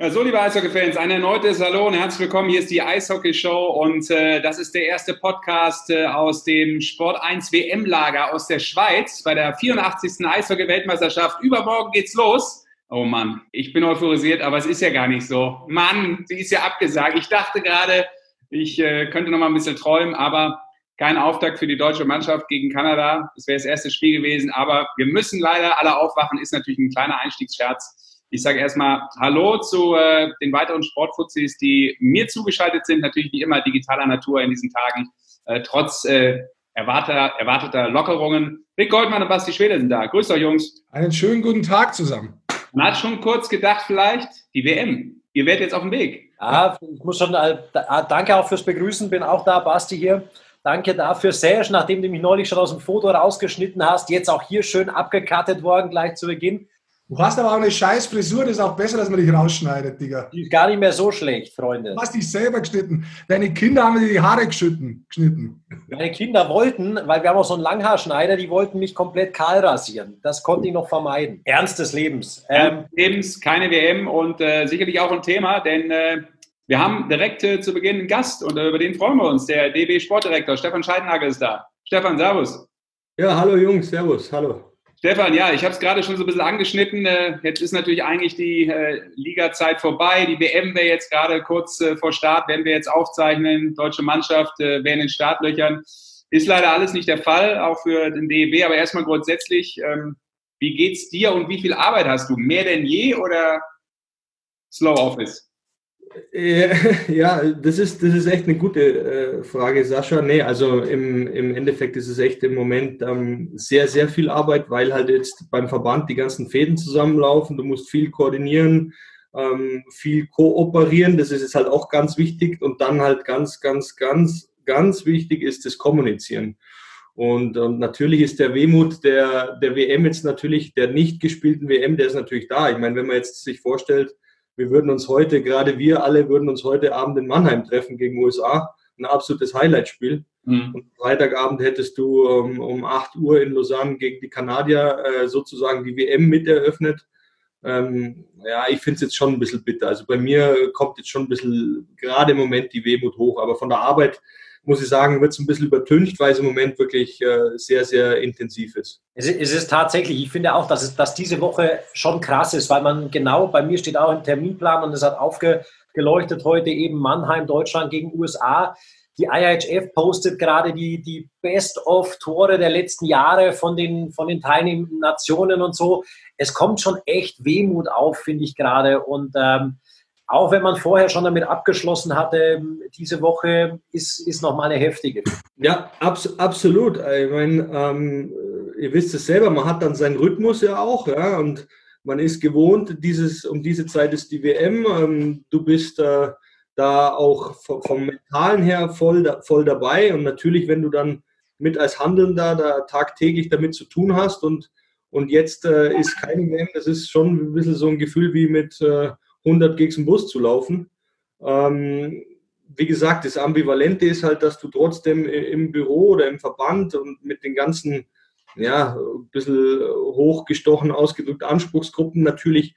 So, liebe Eishockey-Fans, ein erneutes Hallo und herzlich willkommen. Hier ist die Eishockey-Show und das ist der erste Podcast aus dem Sport 1 WM-Lager aus der Schweiz bei der 84. Eishockey-Weltmeisterschaft. Übermorgen geht's los. Oh Mann, ich bin euphorisiert, aber es ist ja gar nicht so. Mann, sie ist ja abgesagt. Ich dachte gerade, ich könnte noch mal ein bisschen träumen, aber kein Auftakt für die deutsche Mannschaft gegen Kanada. Das wäre das erste Spiel gewesen, aber wir müssen leider alle aufwachen. Ist natürlich ein kleiner Einstiegsscherz. Ich sage erstmal Hallo zu den weiteren Sportfuzis, die mir zugeschaltet sind, natürlich wie immer digitaler Natur in diesen Tagen, trotz erwarteter Lockerungen. Rick Goldmann und Basti Schwede sind da. Grüßt euch, Jungs. Einen schönen guten Tag zusammen. Man hat schon kurz gedacht vielleicht, die WM, ihr werdet jetzt auf dem Weg. Ja, ich muss schon, danke auch fürs Begrüßen, bin auch da, Basti hier. Danke dafür, Serge, nachdem du mich neulich schon aus dem Foto rausgeschnitten hast, jetzt auch hier schön abgekattet worden, gleich zu Beginn. Du hast aber auch eine scheiß Frisur, das ist auch besser, dass man dich rausschneidet, Digga. Die ist gar nicht mehr so schlecht, Freunde. Du hast dich selber geschnitten. Deine Kinder haben dir die Haare geschnitten. Meine Kinder wollten, weil wir haben auch so einen Langhaarschneider, die wollten mich komplett kahl rasieren. Das konnte ich noch vermeiden. Ernst des Lebens. Lebens, keine WM und sicherlich auch ein Thema, denn wir haben direkt zu Beginn einen Gast und über den freuen wir uns. Der DB-Sportdirektor Stefan Scheidenhagel ist da. Stefan, servus. Ja, hallo Jungs, servus, hallo. Stefan, ja, ich habe es gerade schon so ein bisschen angeschnitten. Jetzt ist natürlich eigentlich die Liga-Zeit vorbei. Die WM wäre jetzt gerade kurz vor Start, werden wir jetzt aufzeichnen. Deutsche Mannschaft wäre in den Startlöchern. Ist leider alles nicht der Fall, auch für den DEB. Aber erstmal grundsätzlich, wie geht's dir und wie viel Arbeit hast du? Mehr denn je oder Slow Office? Ja, das ist echt eine gute Frage, Sascha. Nee, also im Endeffekt ist es echt im Moment sehr, sehr viel Arbeit, weil halt jetzt beim Verband die ganzen Fäden zusammenlaufen. Du musst viel koordinieren, viel kooperieren. Das ist jetzt halt auch ganz wichtig. Und dann halt ganz wichtig ist das Kommunizieren. Und natürlich ist der Wehmut der WM jetzt natürlich, der nicht gespielten WM, der ist natürlich da. Ich meine, wenn man jetzt sich vorstellt, wir würden uns heute, gerade wir alle, würden uns heute Abend in Mannheim treffen gegen USA. Ein absolutes Highlight-Spiel. Mhm. Und Freitagabend hättest du um 8 Uhr in Lausanne gegen die Kanadier sozusagen die WM mit eröffnet. Ja, ich finde es jetzt schon ein bisschen bitter. Also bei mir kommt jetzt schon ein bisschen, gerade im Moment, die Wehmut hoch. Aber von der Arbeit, muss ich sagen, wird es ein bisschen übertüncht, weil es im Moment wirklich sehr, sehr intensiv ist. Es ist tatsächlich, ich finde auch, dass diese Woche schon krass ist, weil man genau, bei mir steht auch im Terminplan und es hat aufgeleuchtet heute eben Mannheim, Deutschland gegen USA. Die IHF postet gerade die Best-of-Tore der letzten Jahre von den teilnehmenden Nationen und so. Es kommt schon echt Wehmut auf, finde ich gerade. Und auch wenn man vorher schon damit abgeschlossen hatte, diese Woche ist nochmal eine heftige. Ja, absolut. Ich meine, ihr wisst es selber, man hat dann seinen Rhythmus ja auch, ja, und man ist gewohnt, um diese Zeit ist die WM. Du bist da auch vom Mentalen her voll dabei. Und natürlich, wenn du dann mit als Handelnder da tagtäglich damit zu tun hast und jetzt ist keine WM, das ist schon ein bisschen so ein Gefühl wie mit 100 gegen den Bus zu laufen. Wie gesagt, das Ambivalente ist halt, dass du trotzdem im Büro oder im Verband und mit den ganzen, ja, ein bisschen hochgestochen ausgedrückt Anspruchsgruppen natürlich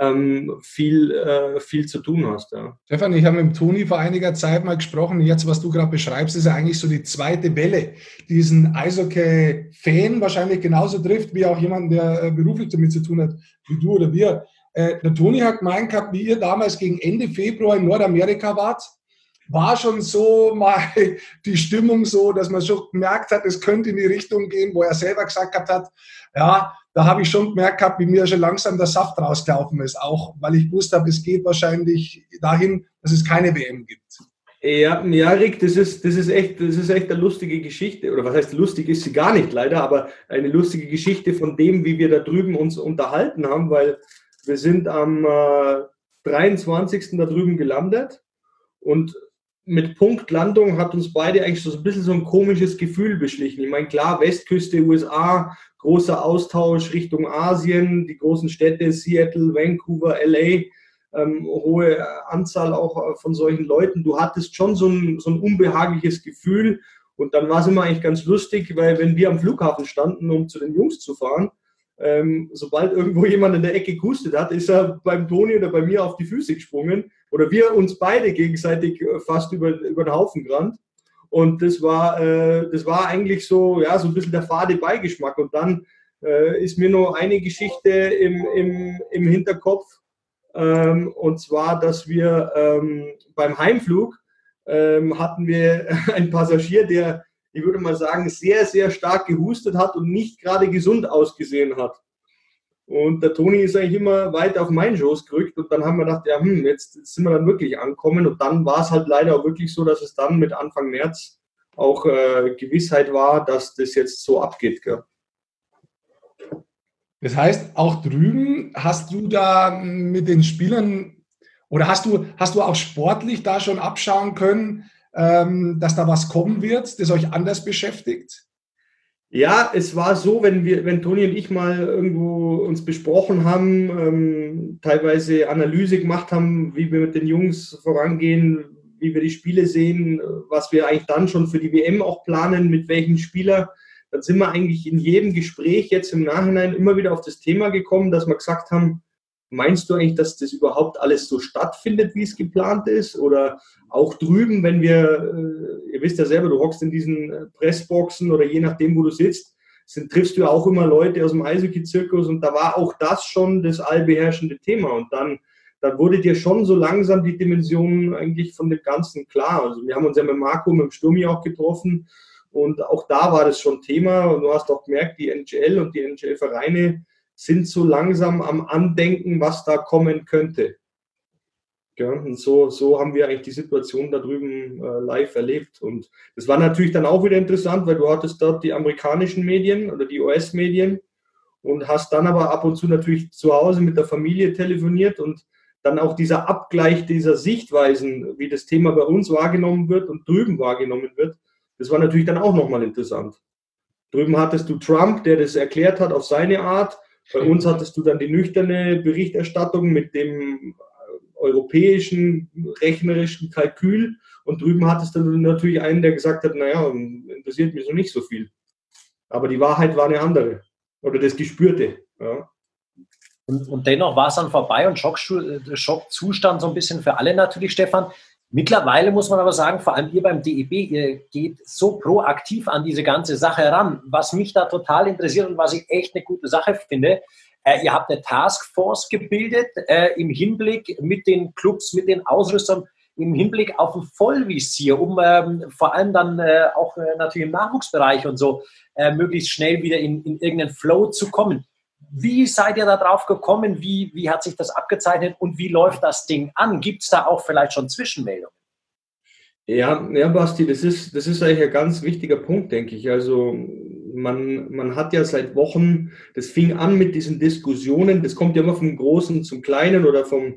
viel zu tun hast. Ja. Stefan, ich habe mit Toni vor einiger Zeit mal gesprochen. Jetzt, was du gerade beschreibst, ist ja eigentlich so die zweite Welle, die diesen Eishockey-Fan wahrscheinlich genauso trifft, wie auch jemand, der beruflich damit zu tun hat, wie du oder wir. Der Toni hat gemeint gehabt, wie ihr damals gegen Ende Februar in Nordamerika wart, war schon so mal die Stimmung so, dass man schon gemerkt hat, es könnte in die Richtung gehen, wo er selber gesagt hat, ja, da habe ich schon gemerkt gehabt, wie mir schon langsam der Saft rausgelaufen ist, auch weil ich wusste, es geht wahrscheinlich dahin, dass es keine WM gibt. Ja, Rick, das ist echt eine lustige Geschichte, oder was heißt lustig, ist sie gar nicht leider, aber eine lustige Geschichte von dem, wie wir da drüben uns unterhalten haben, weil wir sind am 23. da drüben gelandet und mit Punktlandung hat uns beide eigentlich so ein bisschen so ein komisches Gefühl beschlichen. Ich meine, klar, Westküste, USA, großer Austausch Richtung Asien, die großen Städte, Seattle, Vancouver, LA, hohe Anzahl auch von solchen Leuten. Du hattest schon so ein unbehagliches Gefühl und dann war es immer eigentlich ganz lustig, weil wenn wir am Flughafen standen, um zu den Jungs zu fahren, sobald irgendwo jemand in der Ecke gehustet hat, ist er beim Toni oder bei mir auf die Füße gesprungen oder wir uns beide gegenseitig fast über den Haufen gerannt. Und das war eigentlich so, ja, so ein bisschen der fade Beigeschmack. Und dann ist mir noch eine Geschichte im Hinterkopf, und zwar, dass wir beim Heimflug hatten wir einen Passagier, der, ich würde mal sagen, sehr, sehr stark gehustet hat und nicht gerade gesund ausgesehen hat. Und der Toni ist eigentlich immer weiter auf meinen Schoß gerückt und dann haben wir gedacht, ja, jetzt sind wir dann wirklich angekommen und dann war es halt leider auch wirklich so, dass es dann mit Anfang März auch Gewissheit war, dass das jetzt so abgeht. Gell? Das heißt, auch drüben hast du da mit den Spielern oder hast du auch sportlich da schon abschauen können, dass da was kommen wird, das euch anders beschäftigt? Ja, es war so, wenn Toni und ich mal irgendwo uns besprochen haben, teilweise Analyse gemacht haben, wie wir mit den Jungs vorangehen, wie wir die Spiele sehen, was wir eigentlich dann schon für die WM auch planen, mit welchen Spieler, dann sind wir eigentlich in jedem Gespräch jetzt im Nachhinein immer wieder auf das Thema gekommen, dass wir gesagt haben, meinst du eigentlich, dass das überhaupt alles so stattfindet, wie es geplant ist? Oder auch drüben, wenn wir, ihr wisst ja selber, du hockst in diesen Pressboxen oder je nachdem, wo du sitzt, triffst du ja auch immer Leute aus dem Eishockey-Zirkus und da war auch das schon das allbeherrschende Thema. Und dann wurde dir schon so langsam die Dimension eigentlich von dem Ganzen klar. Also wir haben uns ja mit Marco, mit dem Sturmi auch getroffen und auch da war das schon Thema. Und du hast auch gemerkt, die NHL und die NHL-Vereine sind so langsam am Andenken, was da kommen könnte. Ja, und so haben wir eigentlich die Situation da drüben live erlebt. Und das war natürlich dann auch wieder interessant, weil du hattest dort die amerikanischen Medien oder die US-Medien und hast dann aber ab und zu natürlich zu Hause mit der Familie telefoniert und dann auch dieser Abgleich dieser Sichtweisen, wie das Thema bei uns wahrgenommen wird und drüben wahrgenommen wird, das war natürlich dann auch nochmal interessant. Drüben hattest du Trump, der das erklärt hat auf seine Art. Bei uns hattest du dann die nüchterne Berichterstattung mit dem europäischen rechnerischen Kalkül und drüben hattest du natürlich einen, der gesagt hat, naja, interessiert mich so nicht so viel. Aber die Wahrheit war eine andere oder das Gespürte. Ja. Und dennoch war es dann vorbei und Schockzustand so ein bisschen für alle natürlich, Stefan. Mittlerweile muss man aber sagen, vor allem ihr beim DEB, ihr geht so proaktiv an diese ganze Sache ran. Was mich da total interessiert und was ich echt eine gute Sache finde, ihr habt eine Taskforce gebildet im Hinblick mit den Clubs, mit den Ausrüstern, im Hinblick auf ein Vollvisier, um vor allem dann auch natürlich im Nachwuchsbereich und so möglichst schnell wieder in irgendeinen Flow zu kommen. Wie seid ihr da drauf gekommen? Wie hat sich das abgezeichnet und wie läuft das Ding an? Gibt es da auch vielleicht schon Zwischenmeldungen? Ja, Basti, das ist eigentlich ein ganz wichtiger Punkt, denke ich. Also man hat ja seit Wochen, das fing an mit diesen Diskussionen, das kommt ja immer vom Großen zum Kleinen oder vom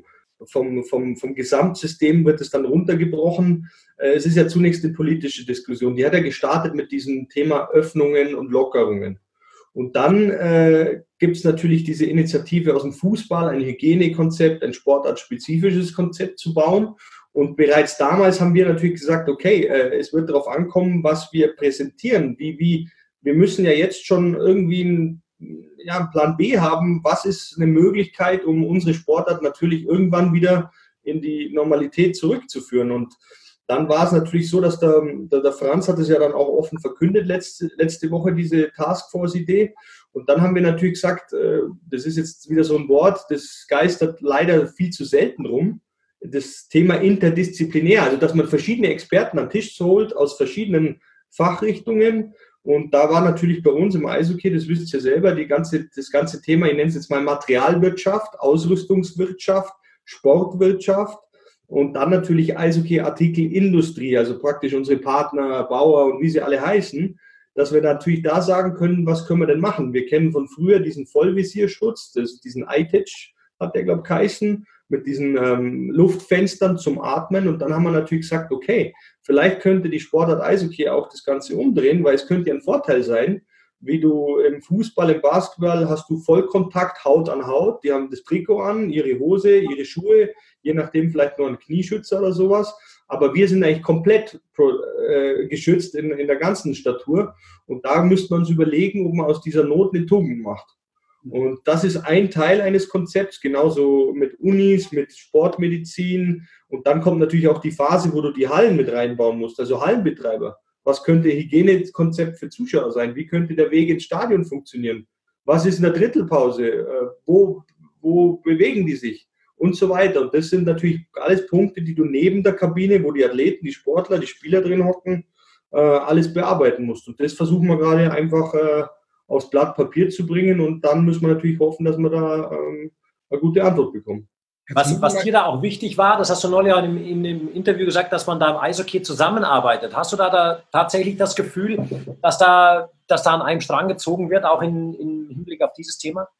Gesamtsystem wird es dann runtergebrochen. Es ist ja zunächst eine politische Diskussion. Die hat ja gestartet mit diesem Thema Öffnungen und Lockerungen. Und dann gibt es natürlich diese Initiative aus dem Fußball, ein Hygienekonzept, ein sportartspezifisches Konzept zu bauen. Und bereits damals haben wir natürlich gesagt, okay, es wird darauf ankommen, was wir präsentieren. Wir müssen ja jetzt schon irgendwie einen Plan B haben. Was ist eine Möglichkeit, um unsere Sportart natürlich irgendwann wieder in die Normalität zurückzuführen? Und dann war es natürlich so, dass der Franz hat es ja dann auch offen verkündet letzte Woche, diese Taskforce-Idee. Und dann haben wir natürlich gesagt, das ist jetzt wieder so ein Wort, das geistert leider viel zu selten rum. Das Thema interdisziplinär, also dass man verschiedene Experten am Tisch holt aus verschiedenen Fachrichtungen. Und da war natürlich bei uns im Eishockey, das wisst ihr selber, das ganze Thema, ich nenne es jetzt mal Materialwirtschaft, Ausrüstungswirtschaft, Sportwirtschaft. Und dann natürlich Eishockey-Artikelindustrie, also praktisch unsere Partner, Bauer und wie sie alle heißen, dass wir natürlich da sagen können, was können wir denn machen? Wir kennen von früher diesen Vollvisierschutz, diesen iTouch hat der, glaube ich, geheißen, mit diesen Luftfenstern zum Atmen. Und dann haben wir natürlich gesagt, okay, vielleicht könnte die Sportart Eishockey auch das Ganze umdrehen, weil es könnte ja ein Vorteil sein, wie du im Fußball, im Basketball hast du Vollkontakt, Haut an Haut. Die haben das Trikot an, ihre Hose, ihre Schuhe, je nachdem vielleicht noch ein Knieschützer oder sowas. Aber wir sind eigentlich komplett geschützt in der ganzen Statur. Und da müsste man uns überlegen, ob man aus dieser Not eine Tugend macht. Und das ist ein Teil eines Konzepts, genauso mit Unis, mit Sportmedizin. Und dann kommt natürlich auch die Phase, wo du die Hallen mit reinbauen musst, also Hallenbetreiber. Was könnte Hygienekonzept für Zuschauer sein? Wie könnte der Weg ins Stadion funktionieren? Was ist in der Drittelpause? Wo bewegen die sich? Und so weiter. Und das sind natürlich alles Punkte, die du neben der Kabine, wo die Athleten, die Sportler, die Spieler drin hocken, alles bearbeiten musst. Und das versuchen wir gerade einfach aufs Blatt Papier zu bringen. Und dann müssen wir natürlich hoffen, dass wir da eine gute Antwort bekommen. Was dir da auch wichtig war, das hast du neulich auch in dem Interview gesagt, dass man da im Eishockey zusammenarbeitet. Hast du da tatsächlich das Gefühl, dass da an einem Strang gezogen wird, auch im Hinblick auf dieses Thema?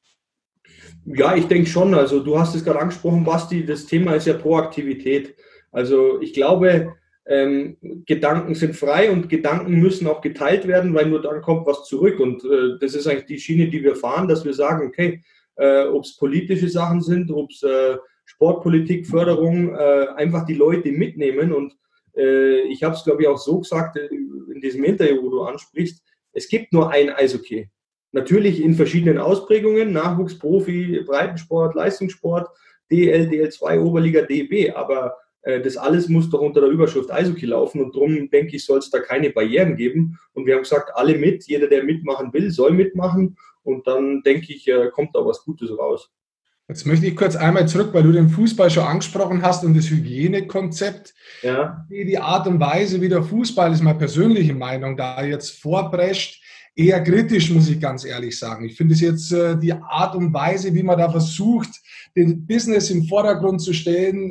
Ja, ich denke schon. Also du hast es gerade angesprochen, Basti, das Thema ist ja Proaktivität. Also ich glaube, Gedanken sind frei und Gedanken müssen auch geteilt werden, weil nur dann kommt was zurück. Und das ist eigentlich die Schiene, die wir fahren, dass wir sagen, okay, ob es politische Sachen sind, ob es Sportpolitik, Förderung, einfach die Leute mitnehmen. Und ich habe es, glaube ich, auch so gesagt in diesem Interview, wo du ansprichst, es gibt nur ein Eishockey. Natürlich in verschiedenen Ausprägungen, Nachwuchs, Profi, Breitensport, Leistungssport, DL, DL2, Oberliga, DEB, aber das alles muss doch unter der Überschrift Eishockey laufen und darum, denke ich, soll es da keine Barrieren geben. Und wir haben gesagt, alle mit, jeder, der mitmachen will, soll mitmachen und dann, denke ich, kommt da was Gutes raus. Jetzt möchte ich kurz einmal zurück, weil du den Fußball schon angesprochen hast und das Hygienekonzept. Ja. Die Art und Weise, wie der Fußball, ist meine persönliche Meinung, da jetzt vorprescht, eher kritisch, muss ich ganz ehrlich sagen. Ich finde es jetzt die Art und Weise, wie man da versucht, den Business im Vordergrund zu stellen,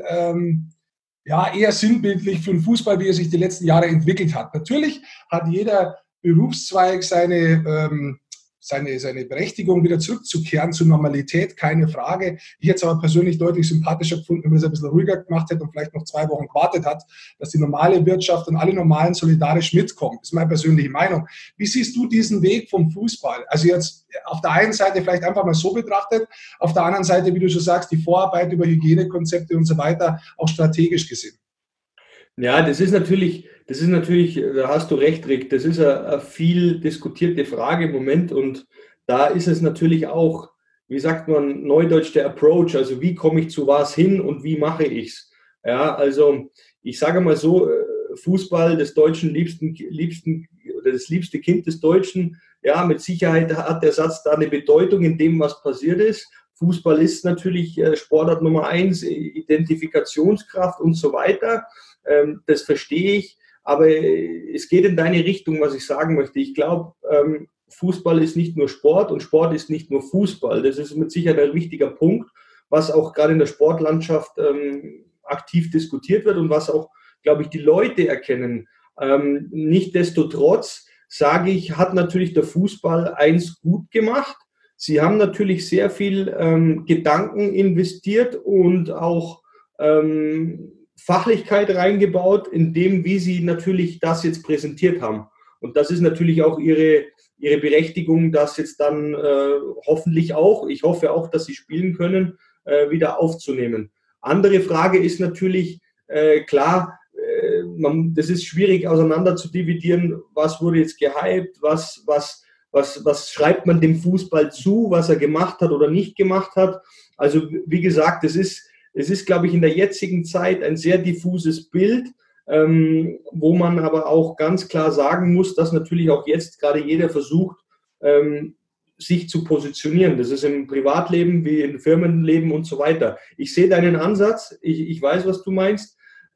ja, eher sinnbildlich für den Fußball, wie er sich die letzten Jahre entwickelt hat. Natürlich hat jeder Berufszweig seine Berechtigung, wieder zurückzukehren zur Normalität, keine Frage. Ich hätte es aber persönlich deutlich sympathischer gefunden, wenn man es ein bisschen ruhiger gemacht hätte und vielleicht noch 2 Wochen gewartet hat, dass die normale Wirtschaft und alle Normalen solidarisch mitkommen. Das ist meine persönliche Meinung. Wie siehst du diesen Weg vom Fußball? Also jetzt auf der einen Seite vielleicht einfach mal so betrachtet, auf der anderen Seite, wie du schon sagst, die Vorarbeit über Hygienekonzepte und so weiter, auch strategisch gesehen. Ja, das ist natürlich, da hast du recht, Rick, das ist eine viel diskutierte Frage im Moment und da ist es natürlich auch, wie sagt man neudeutsch, der Approach, also wie komme ich zu was hin und wie mache ich es? Ja, also ich sage mal so, Fußball des Deutschen liebsten oder das liebste Kind des Deutschen, ja, mit Sicherheit hat der Satz da eine Bedeutung in dem, was passiert ist. Fußball ist natürlich Sportart Nummer 1, Identifikationskraft und so weiter. Das verstehe ich, aber es geht in deine Richtung, was ich sagen möchte. Ich glaube, Fußball ist nicht nur Sport und Sport ist nicht nur Fußball. Das ist mit Sicherheit ein wichtiger Punkt, was auch gerade in der Sportlandschaft aktiv diskutiert wird und was auch, glaube ich, die Leute erkennen. Nichtsdestotrotz, sage ich, hat natürlich der Fußball eins gut gemacht. Sie haben natürlich sehr viel Gedanken investiert und auch Fachlichkeit reingebaut, in dem, wie sie natürlich das jetzt präsentiert haben. Und das ist natürlich auch ihre Berechtigung, das jetzt dann hoffentlich auch, ich hoffe auch, dass sie spielen können, wieder aufzunehmen. Andere Frage ist natürlich, klar, das ist schwierig auseinander zu dividieren, was wurde jetzt gehypt, was schreibt man dem Fußball zu, was er gemacht hat oder nicht gemacht hat. Also wie gesagt, es ist, glaube ich, in der jetzigen Zeit ein sehr diffuses Bild, wo man aber auch ganz klar sagen muss, dass natürlich auch jetzt gerade jeder versucht, sich zu positionieren. Das ist im Privatleben wie im Firmenleben und so weiter. Ich sehe deinen Ansatz, ich weiß, was du meinst,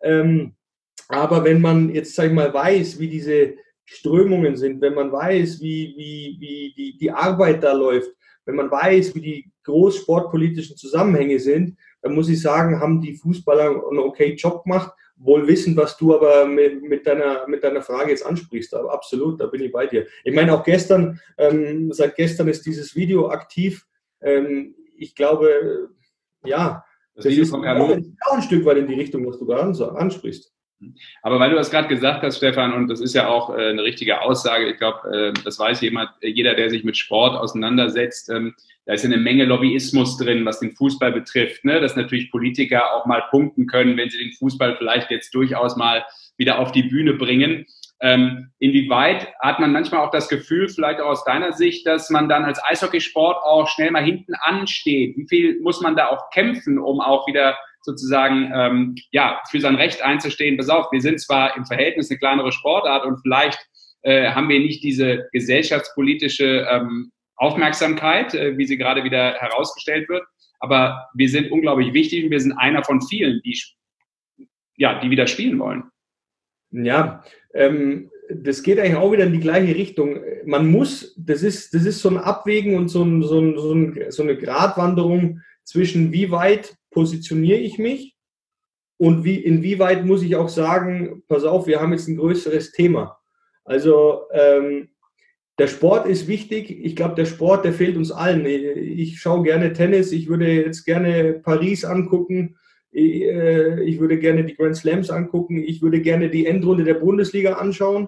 aber wenn man jetzt, sag ich mal, weiß, wie diese Strömungen sind, wenn man weiß, wie die Arbeit da läuft, wenn man weiß, wie die großsportpolitischen Zusammenhänge sind, dann muss ich sagen, haben die Fußballer einen okay Job gemacht, wohl wissen, was du aber mit deiner Frage jetzt ansprichst. Aber absolut, da bin ich bei dir. Ich meine, auch gestern, seit gestern ist dieses Video aktiv. Ich glaube, ja, das ist auch ein Stück weit in die Richtung, was du gerade ansprichst. Aber weil du das gerade gesagt hast, Stefan, und das ist ja auch eine richtige Aussage, ich glaube, das weiß jeder, der sich mit Sport auseinandersetzt, da ist ja eine Menge Lobbyismus drin, was den Fußball betrifft, ne? Dass natürlich Politiker auch mal punkten können, wenn sie den Fußball vielleicht jetzt durchaus mal wieder auf die Bühne bringen. Inwieweit hat man manchmal auch das Gefühl, vielleicht auch aus deiner Sicht, dass man dann als Eishockeysport auch schnell mal hinten ansteht? Wie viel muss man da auch kämpfen, um auch wieder sozusagen für sein Recht einzustehen? Pass auf, wir sind zwar im Verhältnis eine kleinere Sportart und vielleicht haben wir nicht diese gesellschaftspolitische Aufmerksamkeit, wie sie gerade wieder herausgestellt wird, aber wir sind unglaublich wichtig und wir sind einer von vielen, die wieder spielen wollen. Ja, das geht eigentlich auch wieder in die gleiche Richtung. Man muss, das ist so ein Abwägen und so eine Gratwanderung zwischen wie weit positioniere ich mich und inwieweit muss ich auch sagen, pass auf, wir haben jetzt ein größeres Thema. Also der Sport ist wichtig. Ich glaube, der Sport, der fehlt uns allen. Ich schaue gerne Tennis. Ich würde jetzt gerne Paris angucken. Ich würde gerne die Grand Slams angucken. Ich würde gerne die Endrunde der Bundesliga anschauen.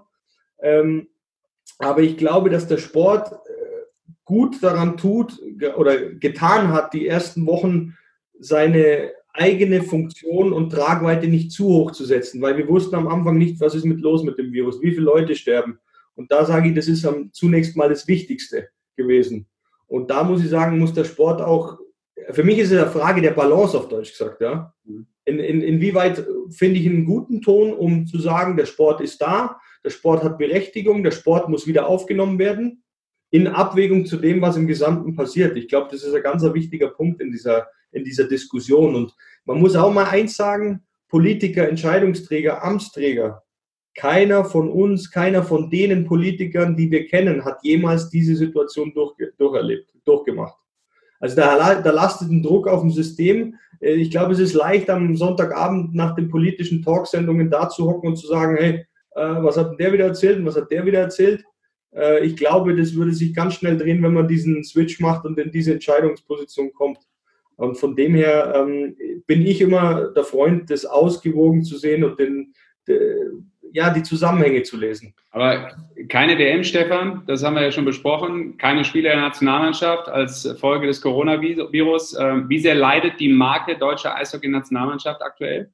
Aber ich glaube, dass der Sport gut daran tut oder getan hat, die ersten Wochen seine eigene Funktion und Tragweite nicht zu hoch zu setzen, weil wir wussten am Anfang nicht, was ist los mit dem Virus, wie viele Leute sterben. Und da sage ich, das ist zunächst mal das Wichtigste gewesen. Und da muss ich sagen, muss der Sport auch, für mich ist es eine Frage der Balance auf Deutsch gesagt, ja. Inwieweit finde ich einen guten Ton, um zu sagen, der Sport ist da, der Sport hat Berechtigung, der Sport muss wieder aufgenommen werden, in Abwägung zu dem, was im Gesamten passiert. Ich glaube, das ist ein ganz wichtiger Punkt in dieser Diskussion. Und man muss auch mal eins sagen, Politiker, Entscheidungsträger, Amtsträger, keiner von uns, keiner von denen Politikern, die wir kennen, hat jemals diese Situation durchgemacht. Also da lastet ein Druck auf dem System. Ich glaube, es ist leicht, am Sonntagabend nach den politischen Talksendungen da zu hocken und zu sagen, hey, was hat denn der wieder erzählt und was hat der wieder erzählt? Ich glaube, das würde sich ganz schnell drehen, wenn man diesen Switch macht und in diese Entscheidungsposition kommt. Und von dem her bin ich immer der Freund, das ausgewogen zu sehen und die Zusammenhänge zu lesen. Aber keine WM, Stefan, das haben wir ja schon besprochen, keine Spieler der Nationalmannschaft als Folge des Coronavirus. Wie sehr leidet die Marke deutsche Eishockey-Nationalmannschaft aktuell?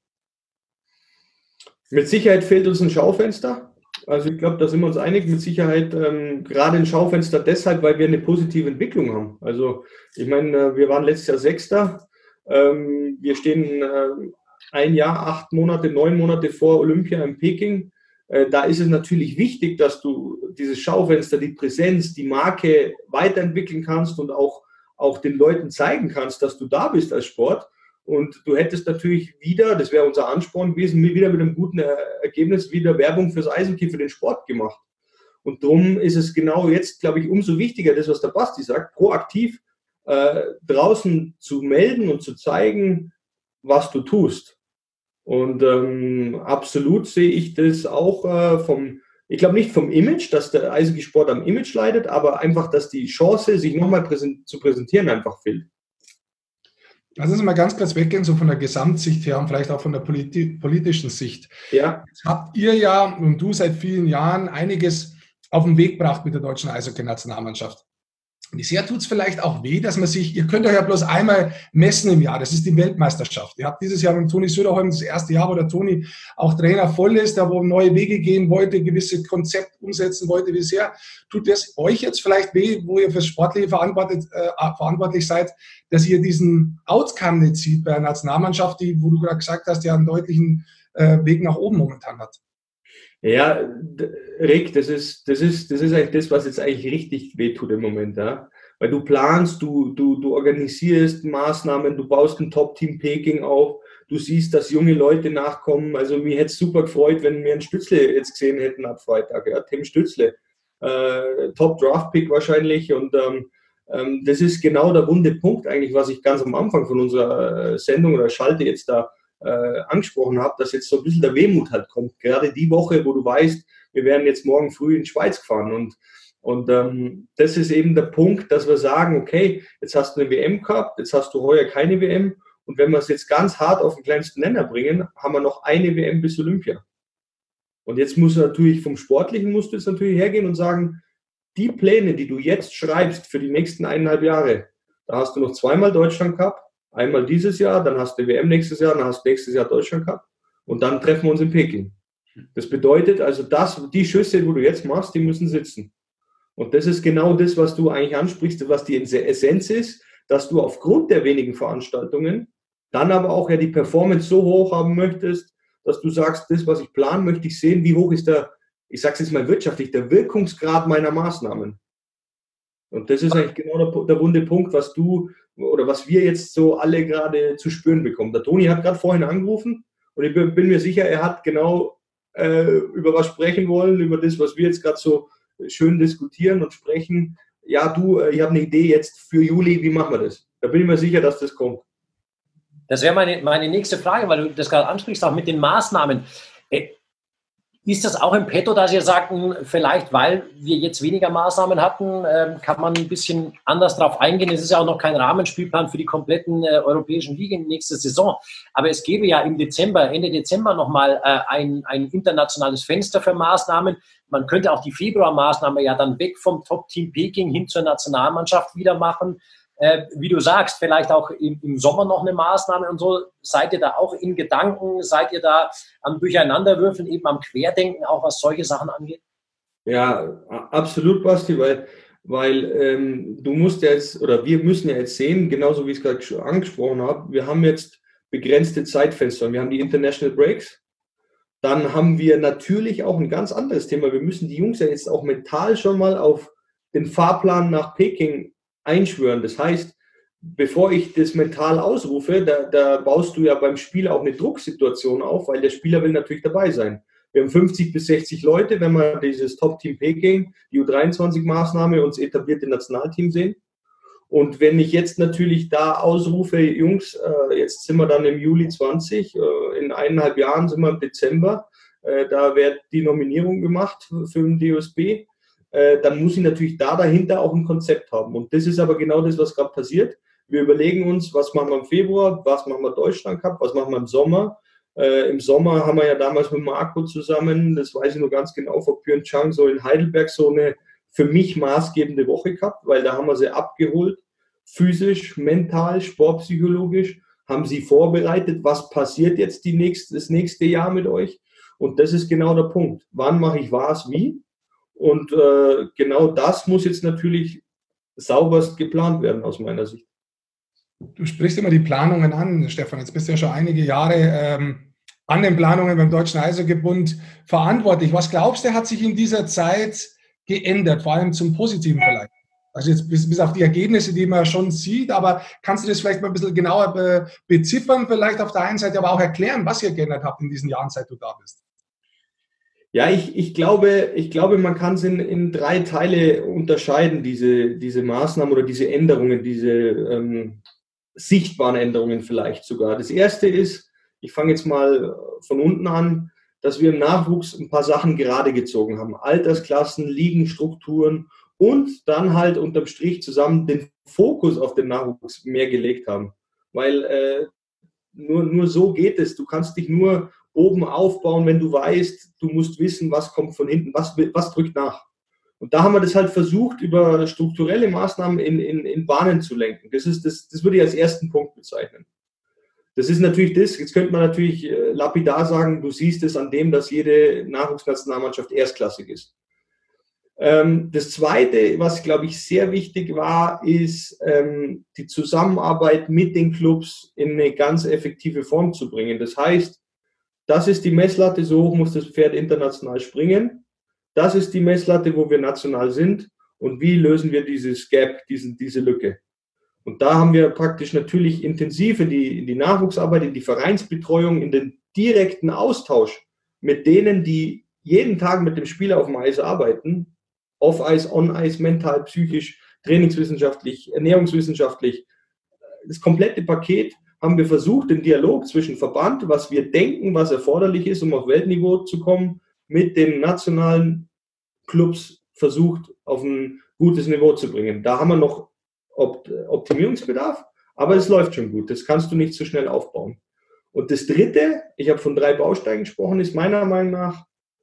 Mit Sicherheit fehlt uns ein Schaufenster. Also ich glaube, da sind wir uns einig, mit Sicherheit gerade ein Schaufenster deshalb, weil wir eine positive Entwicklung haben. Also ich meine, wir waren letztes Jahr Sechster. Wir stehen 1 Jahr, 8 Monate, 9 Monate vor Olympia in Peking. Da ist es natürlich wichtig, dass du dieses Schaufenster, die Präsenz, die Marke weiterentwickeln kannst und auch den Leuten zeigen kannst, dass du da bist als Sport. Und du hättest natürlich wieder, das wäre unser Ansporn gewesen, wieder mit einem guten Ergebnis wieder Werbung fürs Eishockey, für den Sport gemacht. Und darum ist es genau jetzt, glaube ich, umso wichtiger, das, was der Basti sagt, proaktiv draußen zu melden und zu zeigen, was du tust. Und absolut sehe ich das auch ich glaube nicht vom Image, dass der Eishockey-Sport am Image leidet, aber einfach, dass die Chance, sich nochmal zu präsentieren, einfach fehlt. Lass uns mal ganz kurz weggehen, so von der Gesamtsicht her und vielleicht auch von der politischen Sicht. Ja. Jetzt habt ihr ja und du seit vielen Jahren einiges auf den Weg gebracht mit der deutschen Eishockey-Nationalmannschaft. Wie sehr tut es vielleicht auch weh, dass ihr könnt euch ja bloß einmal messen im Jahr, das ist die Weltmeisterschaft. Ihr habt dieses Jahr mit Toni Söderholm das erste Jahr, wo der Toni auch Trainer voll ist, der wo neue Wege gehen wollte, gewisse Konzepte umsetzen wollte. Wie sehr tut es euch jetzt vielleicht weh, wo ihr fürs Sportliche verantwortlich seid, dass ihr diesen Outcome nicht sieht bei der Nationalmannschaft, die, wo du gerade gesagt hast, ja einen deutlichen Weg nach oben momentan hat? Ja, Rick, das ist eigentlich das, was jetzt eigentlich richtig wehtut im Moment, ja. Weil du planst, du organisierst Maßnahmen, du baust ein Top-Team Peking auf, du siehst, dass junge Leute nachkommen. Also mir hätte es super gefreut, wenn wir einen Stützle jetzt gesehen hätten ab Freitag, ja, Tim Stützle. Top-Draft-Pick wahrscheinlich und das ist genau der wunde Punkt eigentlich, was ich ganz am Anfang von unserer Sendung oder Schalte jetzt da angesprochen habe, dass jetzt so ein bisschen der Wehmut halt kommt. Gerade die Woche, wo du weißt, wir werden jetzt morgen früh in die Schweiz gefahren. Und das ist eben der Punkt, dass wir sagen, okay, jetzt hast du eine WM gehabt, jetzt hast du heuer keine WM. Und wenn wir es jetzt ganz hart auf den kleinsten Nenner bringen, haben wir noch eine WM bis Olympia. Und jetzt musst du natürlich vom Sportlichen jetzt natürlich hergehen und sagen, die Pläne, die du jetzt schreibst für die nächsten 1,5 Jahre, da hast du noch 2-mal Deutschland Cup, einmal dieses Jahr, dann hast du WM nächstes Jahr, dann hast du nächstes Jahr Deutschland Cup und dann treffen wir uns in Peking. Das bedeutet also, die Schüsse, wo du jetzt machst, die müssen sitzen. Und das ist genau das, was du eigentlich ansprichst, was die Essenz ist, dass du aufgrund der wenigen Veranstaltungen dann aber auch ja die Performance so hoch haben möchtest, dass du sagst, das, was ich plane, möchte ich sehen, wie hoch ist ich sage es jetzt mal wirtschaftlich, der Wirkungsgrad meiner Maßnahmen. Und das ist eigentlich genau der wunde Punkt, was wir jetzt so alle gerade zu spüren bekommen. Der Toni hat gerade vorhin angerufen und ich bin mir sicher, er hat genau über was sprechen wollen, über das, was wir jetzt gerade so schön diskutieren und sprechen. Ja, ich habe eine Idee jetzt für Juli, wie machen wir das? Da bin ich mir sicher, dass das kommt. Das wäre meine nächste Frage, weil du das gerade ansprichst, auch mit den Maßnahmen. Ist das auch im Petto, dass ihr sagt, vielleicht, weil wir jetzt weniger Maßnahmen hatten, kann man ein bisschen anders drauf eingehen? Es ist ja auch noch kein Rahmenspielplan für die kompletten europäischen Ligen nächste Saison. Aber es gäbe ja Ende Dezember nochmal ein internationales Fenster für Maßnahmen. Man könnte auch die Februarmaßnahme ja dann weg vom Top-Team Peking hin zur Nationalmannschaft wieder machen. Wie du sagst, vielleicht auch im Sommer noch eine Maßnahme und so. Seid ihr da auch in Gedanken? Seid ihr da am Durcheinanderwürfeln, eben am Querdenken, auch was solche Sachen angeht? Ja, absolut, Basti, weil du musst ja jetzt, oder wir müssen ja jetzt sehen, genauso wie ich es gerade angesprochen habe, wir haben jetzt begrenzte Zeitfenster. Wir haben die International Breaks. Dann haben wir natürlich auch ein ganz anderes Thema. Wir müssen die Jungs ja jetzt auch mental schon mal auf den Fahrplan nach Peking einschwören. Das heißt, bevor ich das mental ausrufe, da baust du ja beim Spiel auch eine Drucksituation auf, weil der Spieler will natürlich dabei sein. Wir haben 50 bis 60 Leute, wenn wir dieses Top-Team Peking, die U23-Maßnahme, uns etablierte Nationalteam sehen. Und wenn ich jetzt natürlich da ausrufe, Jungs, jetzt sind wir dann im Juli 20, in 1,5 Jahren sind wir im Dezember, da wird die Nominierung gemacht für den DOSB, dann muss ich natürlich dahinter auch ein Konzept haben. Und das ist aber genau das, was gerade passiert. Wir überlegen uns, was machen wir im Februar, was machen wir Deutschland Cup, was machen wir im Sommer. Im Sommer haben wir ja damals mit Marco zusammen, das weiß ich nur ganz genau, vor Pyeongchang, so in Heidelberg, so eine für mich maßgebende Woche gehabt, weil da haben wir sie abgeholt, physisch, mental, sportpsychologisch, haben sie vorbereitet, was passiert jetzt das nächste Jahr mit euch. Und das ist genau der Punkt. Wann mache ich was, wie? Und genau das muss jetzt natürlich sauberst geplant werden, aus meiner Sicht. Du sprichst immer die Planungen an, Stefan. Jetzt bist du ja schon einige Jahre an den Planungen beim Deutschen Eishockeybund verantwortlich. Was glaubst du, hat sich in dieser Zeit geändert, vor allem zum Positiven vielleicht? Also jetzt bis auf die Ergebnisse, die man schon sieht, aber kannst du das vielleicht mal ein bisschen genauer beziffern, vielleicht auf der einen Seite, aber auch erklären, was ihr geändert habt in diesen Jahren, seit du da bist? Ja, ich glaube, man kann es in 3 Teile unterscheiden, diese Maßnahmen oder diese Änderungen, diese sichtbaren Änderungen vielleicht sogar. Das erste ist, ich fange jetzt mal von unten an, dass wir im Nachwuchs ein paar Sachen gerade gezogen haben. Altersklassen, Ligenstrukturen und dann halt unterm Strich zusammen den Fokus auf den Nachwuchs mehr gelegt haben. Weil nur so geht es. Du kannst dich nur oben aufbauen, wenn du weißt, du musst wissen, was kommt von hinten, was drückt nach. Und da haben wir das halt versucht, über strukturelle Maßnahmen in Bahnen zu lenken. Das würde ich als ersten Punkt bezeichnen. Das ist natürlich jetzt könnte man natürlich lapidar sagen, du siehst es an dem, dass jede Nachwuchsnationalmannschaft erstklassig ist. Das Zweite, was, glaube ich, sehr wichtig war, ist die Zusammenarbeit mit den Clubs in eine ganz effektive Form zu bringen. Das heißt, das ist die Messlatte, so hoch muss das Pferd international springen. Das ist die Messlatte, wo wir national sind. Und wie lösen wir dieses Gap, diese Lücke? Und da haben wir praktisch natürlich intensiv in die Nachwuchsarbeit, in die Vereinsbetreuung, in den direkten Austausch mit denen, die jeden Tag mit dem Spieler auf dem Eis arbeiten, off-Eis, on-Eis, mental, psychisch, trainingswissenschaftlich, ernährungswissenschaftlich, das komplette Paket haben wir versucht, den Dialog zwischen Verband, was wir denken, was erforderlich ist, um auf Weltniveau zu kommen, mit den nationalen Clubs versucht, auf ein gutes Niveau zu bringen. Da haben wir noch Optimierungsbedarf, aber es läuft schon gut. Das kannst du nicht so schnell aufbauen. Und das Dritte, ich habe von 3 Bausteinen gesprochen, ist meiner Meinung nach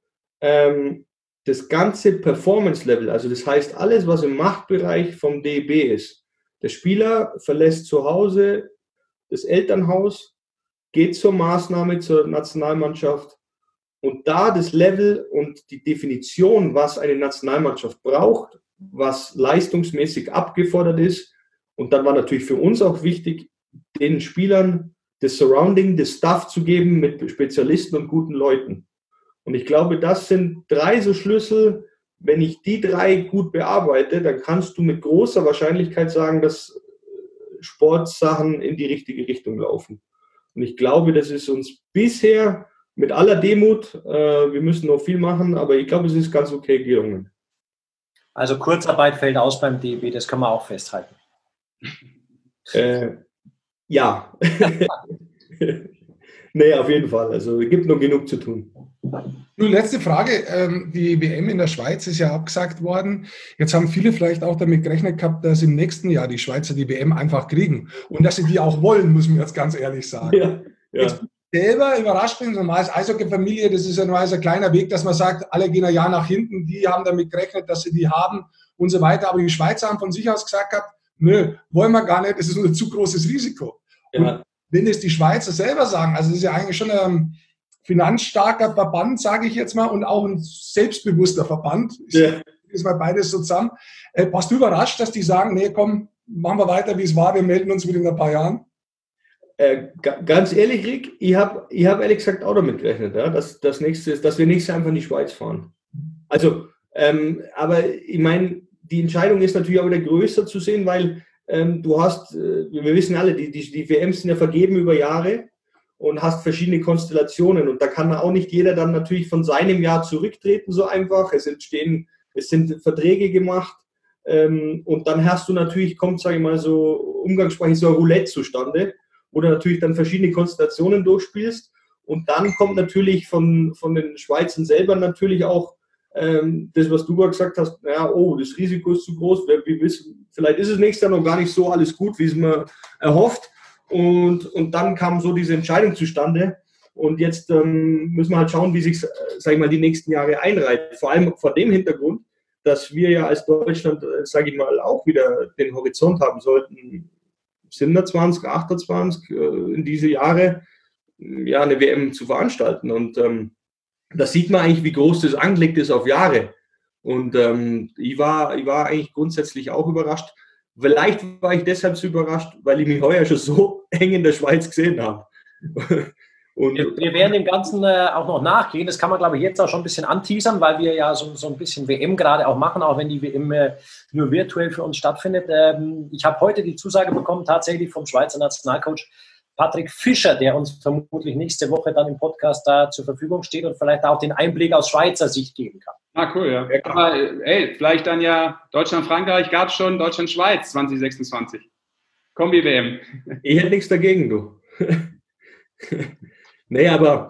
das ganze Performance-Level, also das heißt alles, was im Machtbereich vom DEB ist. Der Spieler verlässt zu Hause das Elternhaus, geht zur Maßnahme, zur Nationalmannschaft und da das Level und die Definition, was eine Nationalmannschaft braucht, was leistungsmäßig abgefordert ist. Und dann war natürlich für uns auch wichtig, den Spielern das Surrounding, das Stuff zu geben mit Spezialisten und guten Leuten. Und ich glaube, das sind 3 so Schlüssel. Wenn ich die 3 gut bearbeite, dann kannst du mit großer Wahrscheinlichkeit sagen, dass Sportsachen in die richtige Richtung laufen. Und ich glaube, das ist uns bisher mit aller Demut, wir müssen noch viel machen, aber ich glaube, es ist ganz okay gelungen. Also Kurzarbeit fällt aus beim DEB, das kann man auch festhalten. Ja. Nee, auf jeden Fall. Also es gibt noch genug zu tun. Nun, letzte Frage. Die WM in der Schweiz ist ja abgesagt worden. Jetzt haben viele vielleicht auch damit gerechnet gehabt, dass im nächsten Jahr die Schweizer die WM einfach kriegen. Und dass sie die auch wollen, muss man jetzt ganz ehrlich sagen. Ja. Jetzt bin ich selber überrascht bin, normal als Eishockey-Familie, das ist ja nur ein kleiner Weg, dass man sagt, alle gehen ein Jahr nach hinten, die haben damit gerechnet, dass sie die haben und so weiter. Aber die Schweizer haben von sich aus gesagt gehabt, nö, wollen wir gar nicht, es ist ein zu großes Risiko. Ja. Und wenn es die Schweizer selber sagen, also das ist ja eigentlich schon ein finanzstarker Verband, sage ich jetzt mal, und auch ein selbstbewusster Verband. Ja. Ist mal beides so zusammen. Warst du überrascht, dass die sagen, nee, komm, machen wir weiter, wie es war, wir melden uns wieder in ein paar Jahren? Ganz ehrlich, Rick, ich hab ehrlich gesagt auch damit gerechnet, ja, dass wir nächstes Jahr einfach in die Schweiz fahren. Also, aber ich meine, die Entscheidung ist natürlich auch wieder größer zu sehen, weil du hast, wir wissen alle, die WMs sind ja vergeben über Jahre und hast verschiedene Konstellationen und da kann auch nicht jeder dann natürlich von seinem Jahr zurücktreten so einfach. Es sind Verträge gemacht und dann hast du natürlich, kommt, sage ich mal so umgangssprachlich, so ein Roulette zustande, wo du natürlich dann verschiedene Konstellationen durchspielst und dann kommt natürlich von den Schweizern selber natürlich auch das, was du gerade gesagt hast, naja, oh, das Risiko ist zu groß, wir wissen, vielleicht ist es nächstes Jahr noch gar nicht so alles gut, wie es man erhofft. Und dann kam so diese Entscheidung zustande. Und jetzt müssen wir halt schauen, wie sich, sag ich mal, die nächsten Jahre einreiht. Vor allem vor dem Hintergrund, dass wir ja als Deutschland, sage ich mal, auch wieder den Horizont haben sollten, 27, 28 in diese Jahre ja eine WM zu veranstalten. Und da sieht man eigentlich, wie groß das angelegt ist auf Jahre. Und ich war eigentlich grundsätzlich auch überrascht. Vielleicht war ich deshalb so überrascht, weil ich mich heuer schon so eng in der Schweiz gesehen habe. Und wir werden dem Ganzen auch noch nachgehen. Das kann man, glaube ich, jetzt auch schon ein bisschen anteasern, weil wir ja so ein bisschen WM gerade auch machen, auch wenn die WM nur virtuell für uns stattfindet. Ich habe heute die Zusage bekommen, tatsächlich vom Schweizer Nationalcoach Patrick Fischer, der uns vermutlich nächste Woche dann im Podcast da zur Verfügung steht und vielleicht auch den Einblick aus Schweizer Sicht geben kann. Ah, cool, ja. Aber vielleicht dann ja Deutschland-Frankreich gab es schon, Deutschland-Schweiz 2026. Kombi-WM. Ich hätte nichts dagegen, du. Nee, aber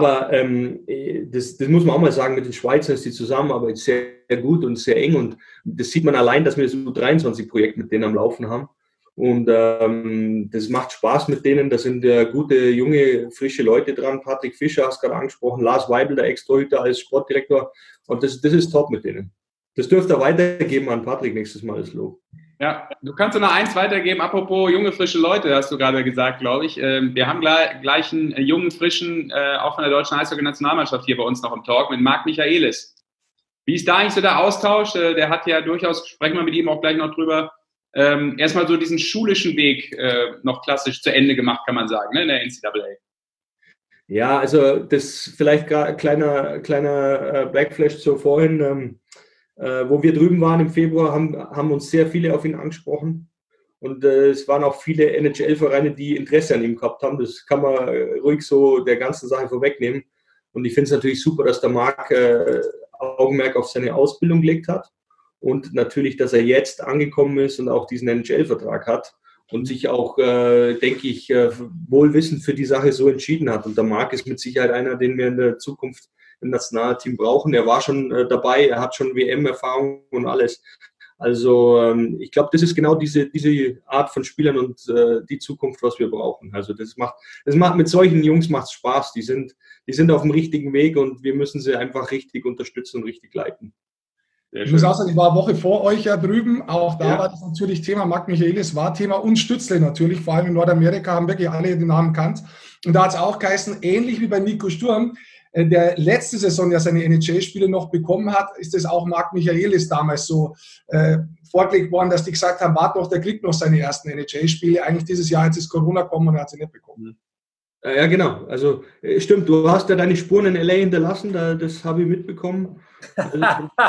das muss man auch mal sagen, mit den Schweizern ist die Zusammenarbeit sehr, sehr gut und sehr eng und das sieht man allein, dass wir das U23-Projekt mit denen am Laufen haben. Und das macht Spaß mit denen. Da sind gute, junge, frische Leute dran. Patrick Fischer hast du gerade angesprochen, Lars Weibel, der Ex-Torhüter als Sportdirektor. Und das ist top mit denen. Das dürfte er weitergeben an Patrick nächstes Mal, das Lob. Ja, du kannst noch eins weitergeben. Apropos junge, frische Leute, hast du gerade gesagt, glaube ich. Wir haben gleich einen jungen, frischen, auch von der deutschen Eishockey-Nationalmannschaft hier bei uns noch im Talk mit Marc Michaelis. Wie ist da eigentlich so der Austausch? Der hat ja durchaus, sprechen wir mit ihm auch gleich noch drüber, erstmal so diesen schulischen Weg noch klassisch zu Ende gemacht, kann man sagen, ne, in der NCAA. Ja, also das vielleicht kleiner Backflash zu vorhin, wo wir drüben waren im Februar, haben uns sehr viele auf ihn angesprochen und es waren auch viele NHL-Vereine, die Interesse an ihm gehabt haben. Das kann man ruhig so der ganzen Sache vorwegnehmen und ich finde es natürlich super, dass der Marc Augenmerk auf seine Ausbildung gelegt hat. Und natürlich, dass er jetzt angekommen ist und auch diesen NHL-Vertrag hat und sich auch, denke ich, wohlwissend für die Sache so entschieden hat. Und der Marc ist mit Sicherheit einer, den wir in der Zukunft im Nationalteam brauchen. Er war schon dabei, er hat schon WM-Erfahrung und alles. Also ich glaube, das ist genau diese Art von Spielern und die Zukunft, was wir brauchen. Also das macht mit solchen Jungs macht's Spaß. Die sind auf dem richtigen Weg und wir müssen sie einfach richtig unterstützen und richtig leiten. Ich muss auch sagen, ich war eine Woche vor euch ja drüben. Auch da war das natürlich Thema. Marc Michaelis war Thema und Stützle natürlich. Vor allem in Nordamerika haben wirklich alle den Namen kannt. Und da hat es auch geheißen, ähnlich wie bei Nico Sturm, der letzte Saison ja seine NHL-Spiele noch bekommen hat, ist das auch Marc Michaelis damals so vorgelegt worden, dass die gesagt haben, warte noch, der kriegt noch seine ersten NHL-Spiele. Eigentlich dieses Jahr, jetzt ist Corona gekommen und er hat sie nicht bekommen. Ja, genau. Also stimmt, du hast ja deine Spuren in LA hinterlassen, das habe ich mitbekommen. Also,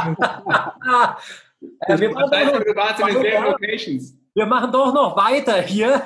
wir machen doch noch weiter hier.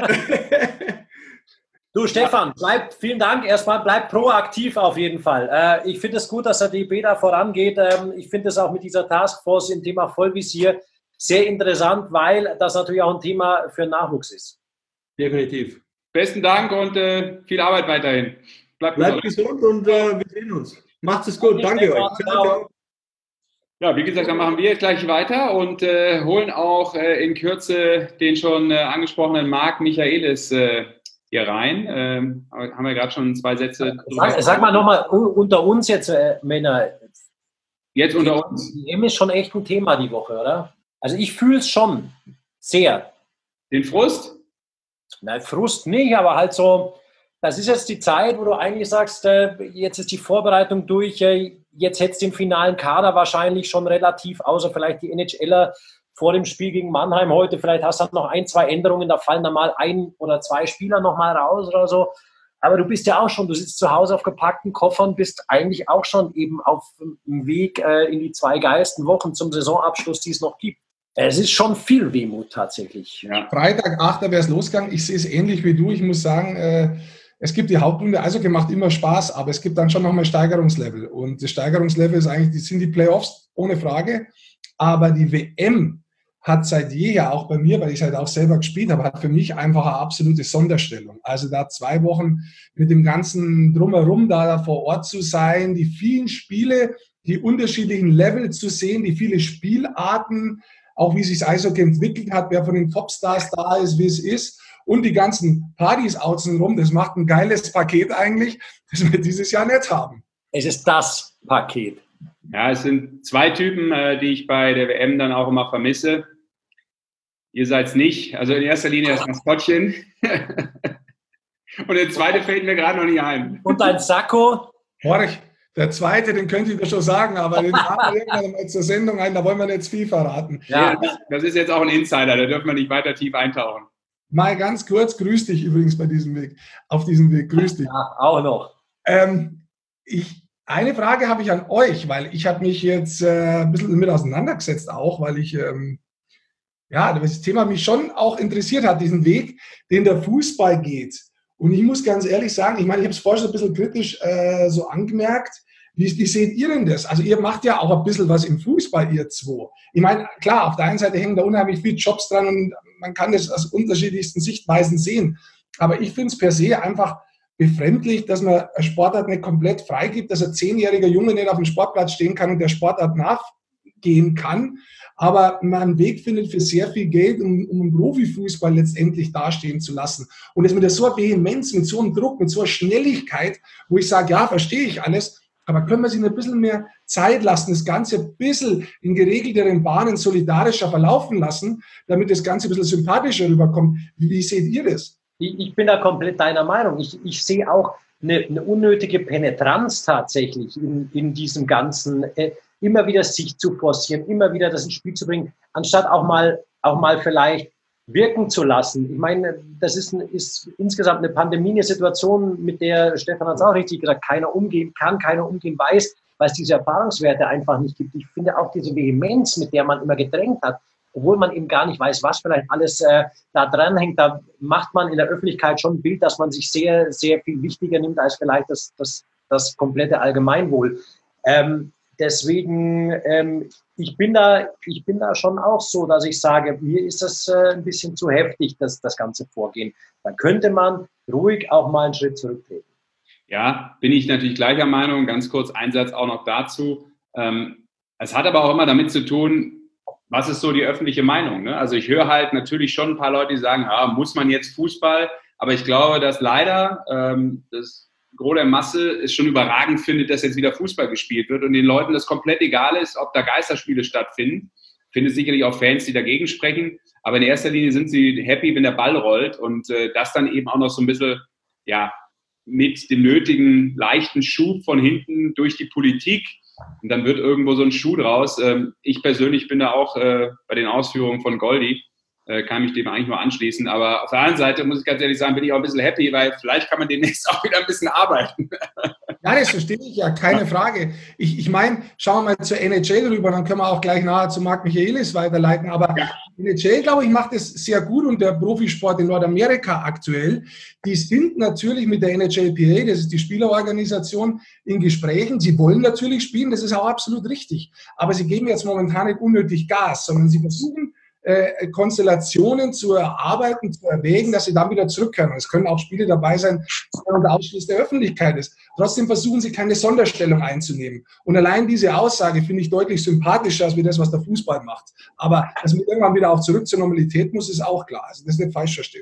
Du Stefan, vielen Dank erstmal, bleib proaktiv auf jeden Fall. Ich finde es gut, dass der DB da vorangeht. Ich finde es auch mit dieser Taskforce im Thema Vollvisier sehr interessant, weil das natürlich auch ein Thema für Nachwuchs ist. Definitiv. Besten Dank und viel Arbeit weiterhin. Bleibt gesund und wir sehen uns. Macht es gut, danke euch. Ciao. Ja, wie gesagt, dann machen wir jetzt gleich weiter und holen auch in Kürze den schon angesprochenen Marc Michaelis hier rein. Haben wir gerade schon 2 Sätze. Sag mal nochmal unter uns jetzt, Männer. Jetzt unter uns. EM ist schon echt ein Thema die Woche, oder? Also ich fühle es schon sehr. Den Frust? Nein, Frust nicht, aber halt so, das ist jetzt die Zeit, wo du eigentlich sagst, jetzt ist die Vorbereitung durch, jetzt hättest du den finalen Kader wahrscheinlich schon relativ, außer vielleicht die NHLer vor dem Spiel gegen Mannheim heute, vielleicht hast du noch 1, 2 Änderungen, da fallen dann mal 1 oder 2 Spieler nochmal raus oder so. Aber du bist ja auch schon, du sitzt zu Hause auf gepackten Koffern, bist eigentlich auch schon eben auf dem Weg in die 2 geilsten Wochen zum Saisonabschluss, die es noch gibt. Es ist schon viel Wehmut tatsächlich. Ja. Freitag, 8. wäre es losgegangen. Ich sehe es ähnlich wie du. Ich muss sagen, es gibt die Hauptrunde, Eishockey macht immer Spaß, aber es gibt dann schon nochmal Steigerungslevel. Und das Steigerungslevel ist eigentlich, sind die Playoffs, ohne Frage. Aber die WM hat seit jeher, auch bei mir, weil ich es halt auch selber gespielt habe, hat für mich einfach eine absolute Sonderstellung. Also da 2 Wochen mit dem ganzen Drumherum da vor Ort zu sein, die vielen Spiele, die unterschiedlichen Level zu sehen, die viele Spielarten, auch wie sich das Eishockey entwickelt hat, wer von den Topstars da ist, wie es ist und die ganzen Partys außenrum, das macht ein geiles Paket eigentlich, das wir dieses Jahr nicht haben. Es ist das Paket. Ja, es sind 2 Typen, die ich bei der WM dann auch immer vermisse. Ihr seid's nicht. Also in erster Linie das Maskottchen. Und der zweite fällt mir gerade noch nicht ein. Und dein Sakko? Horch, der zweite, den könnte ich dir schon sagen, aber den haben wir irgendwann mal zur Sendung ein, da wollen wir nicht zu viel verraten. Ja, das ist jetzt auch ein Insider, da dürfen wir nicht weiter tief eintauchen. Mal ganz kurz, grüß dich übrigens bei diesem Weg, auf diesem Weg, grüß dich. Ja, auch noch. Eine Frage habe ich an euch, weil ich habe mich jetzt ein bisschen damit auseinandergesetzt auch, weil ich, das Thema mich schon auch interessiert hat, diesen Weg, den der Fußball geht. Und ich muss ganz ehrlich sagen, ich meine, ich habe es vorher schon ein bisschen kritisch so angemerkt. Wie seht ihr denn das? Also ihr macht ja auch ein bisschen was im Fußball, ihr 2. Ich meine, klar, auf der einen Seite hängen da unheimlich viele Jobs dran und man kann das aus unterschiedlichsten Sichtweisen sehen. Aber ich finde es per se einfach befremdlich, dass man eine Sportart nicht komplett freigibt, dass ein 10-jähriger Junge nicht auf dem Sportplatz stehen kann und der Sportart nachgehen kann, aber man einen Weg findet für sehr viel Geld, um einen Profifußball letztendlich dastehen zu lassen. Und das mit so einer Vehemenz, mit so einem Druck, mit so einer Schnelligkeit, wo ich sage, ja, verstehe ich alles, aber können wir sich ein bisschen mehr Zeit lassen, das Ganze ein bisschen in geregelteren Bahnen solidarischer verlaufen lassen, damit das Ganze ein bisschen sympathischer rüberkommt. Wie seht ihr das? Ich bin da komplett deiner Meinung. Ich sehe auch eine unnötige Penetranz tatsächlich in diesem Ganzen, immer wieder sich zu forcieren, immer wieder das ins Spiel zu bringen, anstatt auch mal vielleicht wirken zu lassen. Ich meine, das ist insgesamt eine Pandemie, eine Situation, mit der, Stefan hat es auch richtig gesagt, keiner umgehen kann, keiner umgehen weiß, weil es diese Erfahrungswerte einfach nicht gibt. Ich finde auch diese Vehemenz, mit der man immer gedrängt hat, obwohl man eben gar nicht weiß, was vielleicht alles da dran hängt, da macht man in der Öffentlichkeit schon ein Bild, dass man sich sehr, sehr viel wichtiger nimmt als vielleicht das komplette Allgemeinwohl. Deswegen, ich bin da schon auch so, dass ich sage, mir ist das ein bisschen zu heftig, das ganze Vorgehen. Dann könnte man ruhig auch mal einen Schritt zurücktreten. Ja, bin ich natürlich gleicher Meinung. Ganz kurz ein Satz auch noch dazu. Es hat aber auch immer damit zu tun, was ist so die öffentliche Meinung? Ne? Also ich höre halt natürlich schon ein paar Leute, die sagen, muss man jetzt Fußball? Aber ich glaube, dass leider das Gros der Masse es schon überragend findet, dass jetzt wieder Fußball gespielt wird und den Leuten das komplett egal ist, ob da Geisterspiele stattfinden. Ich finde sicherlich auch Fans, die dagegen sprechen. Aber in erster Linie sind sie happy, wenn der Ball rollt und das dann eben auch noch so ein bisschen, mit dem nötigen leichten Schub von hinten durch die Politik. Und dann wird irgendwo so ein Schuh draus. Ich persönlich bin da auch bei den Ausführungen von Goldi, kann mich dem eigentlich nur anschließen. Aber auf der anderen Seite muss ich ganz ehrlich sagen, bin ich auch ein bisschen happy, weil vielleicht kann man demnächst auch wieder ein bisschen arbeiten. Ja, das verstehe ich ja, keine Frage. Ich meine, schauen wir mal zur NHL rüber, dann können wir auch gleich nachher zu Marc Michaelis weiterleiten. Aber Ja. NHL, glaube ich, macht es sehr gut und der Profisport in Nordamerika aktuell, die sind natürlich mit der NHLPA, das ist die Spielerorganisation, in Gesprächen. Sie wollen natürlich spielen, das ist auch absolut richtig. Aber sie geben jetzt momentan nicht unnötig Gas, sondern sie versuchen, Konstellationen zu erarbeiten, zu erwägen, dass sie dann wieder zurückkehren. Es können auch Spiele dabei sein, die unter Ausschluss der Öffentlichkeit ist. Trotzdem versuchen sie, keine Sonderstellung einzunehmen. Und allein diese Aussage finde ich deutlich sympathischer als das, was der Fußball macht. Aber dass man irgendwann wieder auch zurück zur Normalität muss, ist auch klar. Also das ist nicht falsch verstehen.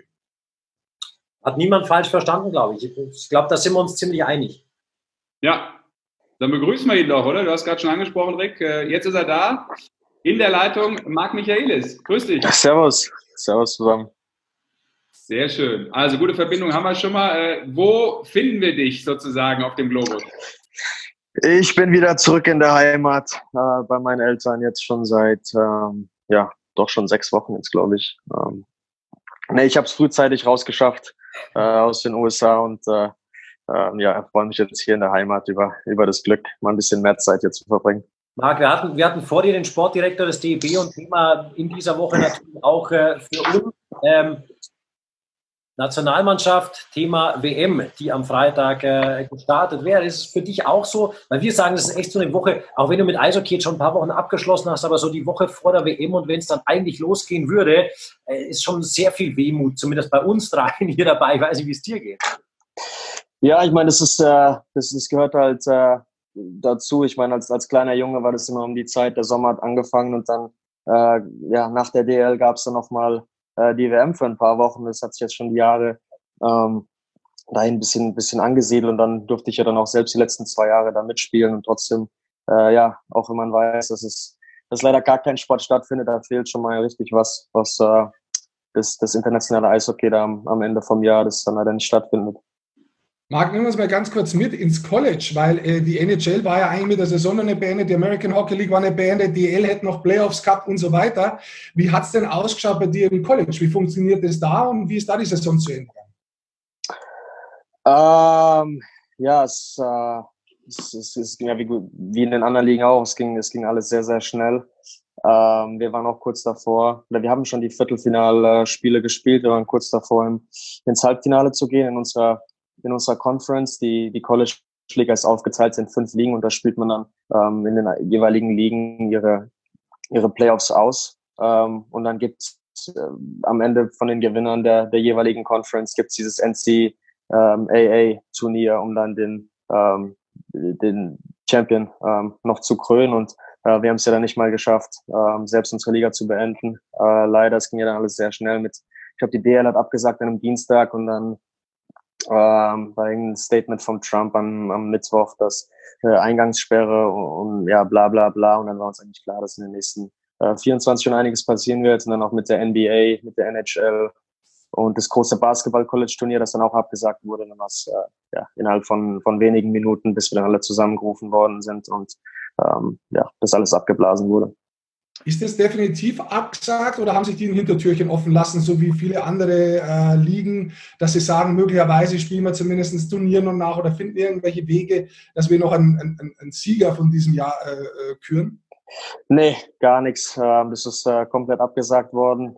Hat niemand falsch verstanden, glaube ich. Ich glaube, da sind wir uns ziemlich einig. Ja, dann begrüßen wir ihn doch, oder? Du hast gerade schon angesprochen, Rick. Jetzt ist er da. In der Leitung Marc Michaelis. Grüß dich. Servus. Servus zusammen. Sehr schön. Also gute Verbindung haben wir schon mal. Wo finden wir dich sozusagen auf dem Globus? Ich bin wieder zurück in der Heimat bei meinen Eltern jetzt schon seit, doch schon 6 Wochen jetzt, glaube ich. Ich habe es frühzeitig rausgeschafft aus den USA und freue mich jetzt hier in der Heimat über das Glück, mal ein bisschen mehr Zeit hier zu verbringen. Marc, wir hatten vor dir den Sportdirektor des DEB und Thema in dieser Woche natürlich auch für uns Nationalmannschaft, Thema WM, die am Freitag gestartet wäre. Ist es für dich auch so? Weil wir sagen, das ist echt so eine Woche, auch wenn du mit Eishockey jetzt schon ein paar Wochen abgeschlossen hast, aber so die Woche vor der WM und wenn es dann eigentlich losgehen würde, ist schon sehr viel Wehmut, zumindest bei uns dreien hier dabei. Ich weiß nicht, wie es dir geht. Ja, ich meine, das gehört halt dazu. Ich meine, als kleiner Junge war das immer um die Zeit, der Sommer hat angefangen und dann nach der DL gab es dann nochmal die WM für ein paar Wochen. Das hat sich jetzt schon die Jahre dahin ein bisschen angesiedelt und dann durfte ich ja dann auch selbst die letzten 2 Jahre da mitspielen und trotzdem, auch wenn man weiß, dass leider gar kein Sport stattfindet, da fehlt schon mal richtig was das internationale Eishockey da am Ende vom Jahr, das dann leider nicht stattfindet. Marc, nehmen wir uns mal ganz kurz mit ins College, weil die NHL war ja eigentlich mit der Saison noch nicht beendet, die American Hockey League war nicht beendet, die DL hätte noch Playoffs gehabt und so weiter. Wie hat es denn ausgeschaut bei dir im College? Wie funktioniert das da und wie ist da die Saison zu Ende gegangen? Es ging ja wie in den anderen Ligen auch. Es ging alles sehr, sehr schnell. Wir waren auch kurz davor, oder wir haben schon die Viertelfinalspiele gespielt, wir waren kurz davor, ins Halbfinale zu gehen in unserer Conference. Die College-Liga ist aufgeteilt in 5 Ligen und da spielt man dann in den jeweiligen Ligen ihre Playoffs aus. Und dann gibt's am Ende von den Gewinnern der jeweiligen Conference gibt's dieses NCAA-Turnier, um dann den Champion noch zu krönen. Und wir haben es ja dann nicht mal geschafft, selbst unsere Liga zu beenden. Leider, es ging ja dann alles sehr schnell mit. Ich glaube, die DL hat abgesagt an einem Dienstag und dann war ein Statement vom Trump am Mittwoch, dass Eingangssperre und ja bla bla bla, und dann war uns eigentlich klar, dass in den nächsten 24 schon einiges passieren wird, und dann auch mit der NBA, mit der NHL und das große Basketball-College-Turnier, das dann auch abgesagt wurde, dann war es innerhalb von wenigen Minuten, bis wir dann alle zusammengerufen worden sind und das alles abgeblasen wurde. Ist das definitiv abgesagt oder haben sich die ein Hintertürchen offen lassen, so wie viele andere Ligen, dass sie sagen, möglicherweise spielen wir zumindest ein Turnier noch nach oder finden irgendwelche Wege, dass wir noch einen Sieger von diesem Jahr küren? Nee, gar nichts. Das ist komplett abgesagt worden.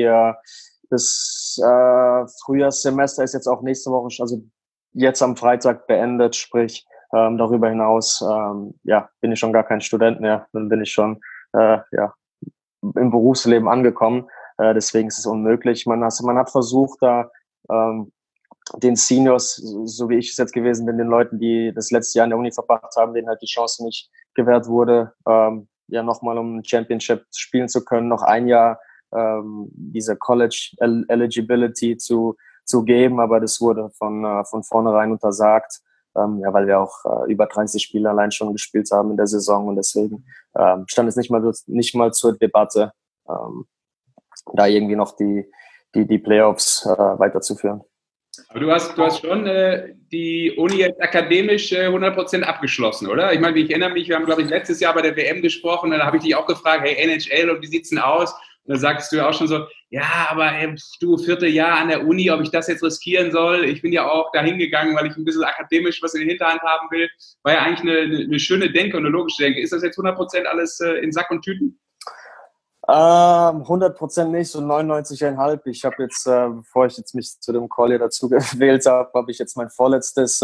Das Frühjahrssemester ist jetzt auch nächste Woche, also jetzt am Freitag beendet, sprich darüber hinaus bin ich schon gar kein Student mehr, dann bin ich schon im Berufsleben angekommen. Deswegen ist es unmöglich. Man hat versucht, da den Seniors, so wie ich es jetzt gewesen bin, den Leuten, die das letzte Jahr in der Uni verbracht haben, denen halt die Chance nicht gewährt wurde, nochmal um ein Championship spielen zu können, noch ein Jahr diese College Eligibility zu geben, aber das wurde von vornherein untersagt. Weil wir auch über 30 Spiele allein schon gespielt haben in der Saison, und deswegen stand es nicht mal zur Debatte, da irgendwie noch die Playoffs weiterzuführen. Aber du hast schon die Uni jetzt akademisch 100% abgeschlossen, oder? Ich meine, ich erinnere mich, wir haben, glaube ich, letztes Jahr bei der WM gesprochen, da habe ich dich auch gefragt, hey, NHL, und wie sieht's denn aus? Und da sagst du ja auch schon so, ja, aber du, 4. Jahr an der Uni, ob ich das jetzt riskieren soll? Ich bin ja auch dahin gegangen, weil ich ein bisschen akademisch was in der Hinterhand haben will. War ja eigentlich eine schöne Denke und eine logische Denke. Ist das jetzt 100% alles in Sack und Tüten? 100% nicht, so 99,5. Ich habe jetzt, bevor ich jetzt mich zu dem Call hier dazu gewählt habe ich jetzt mein vorletztes,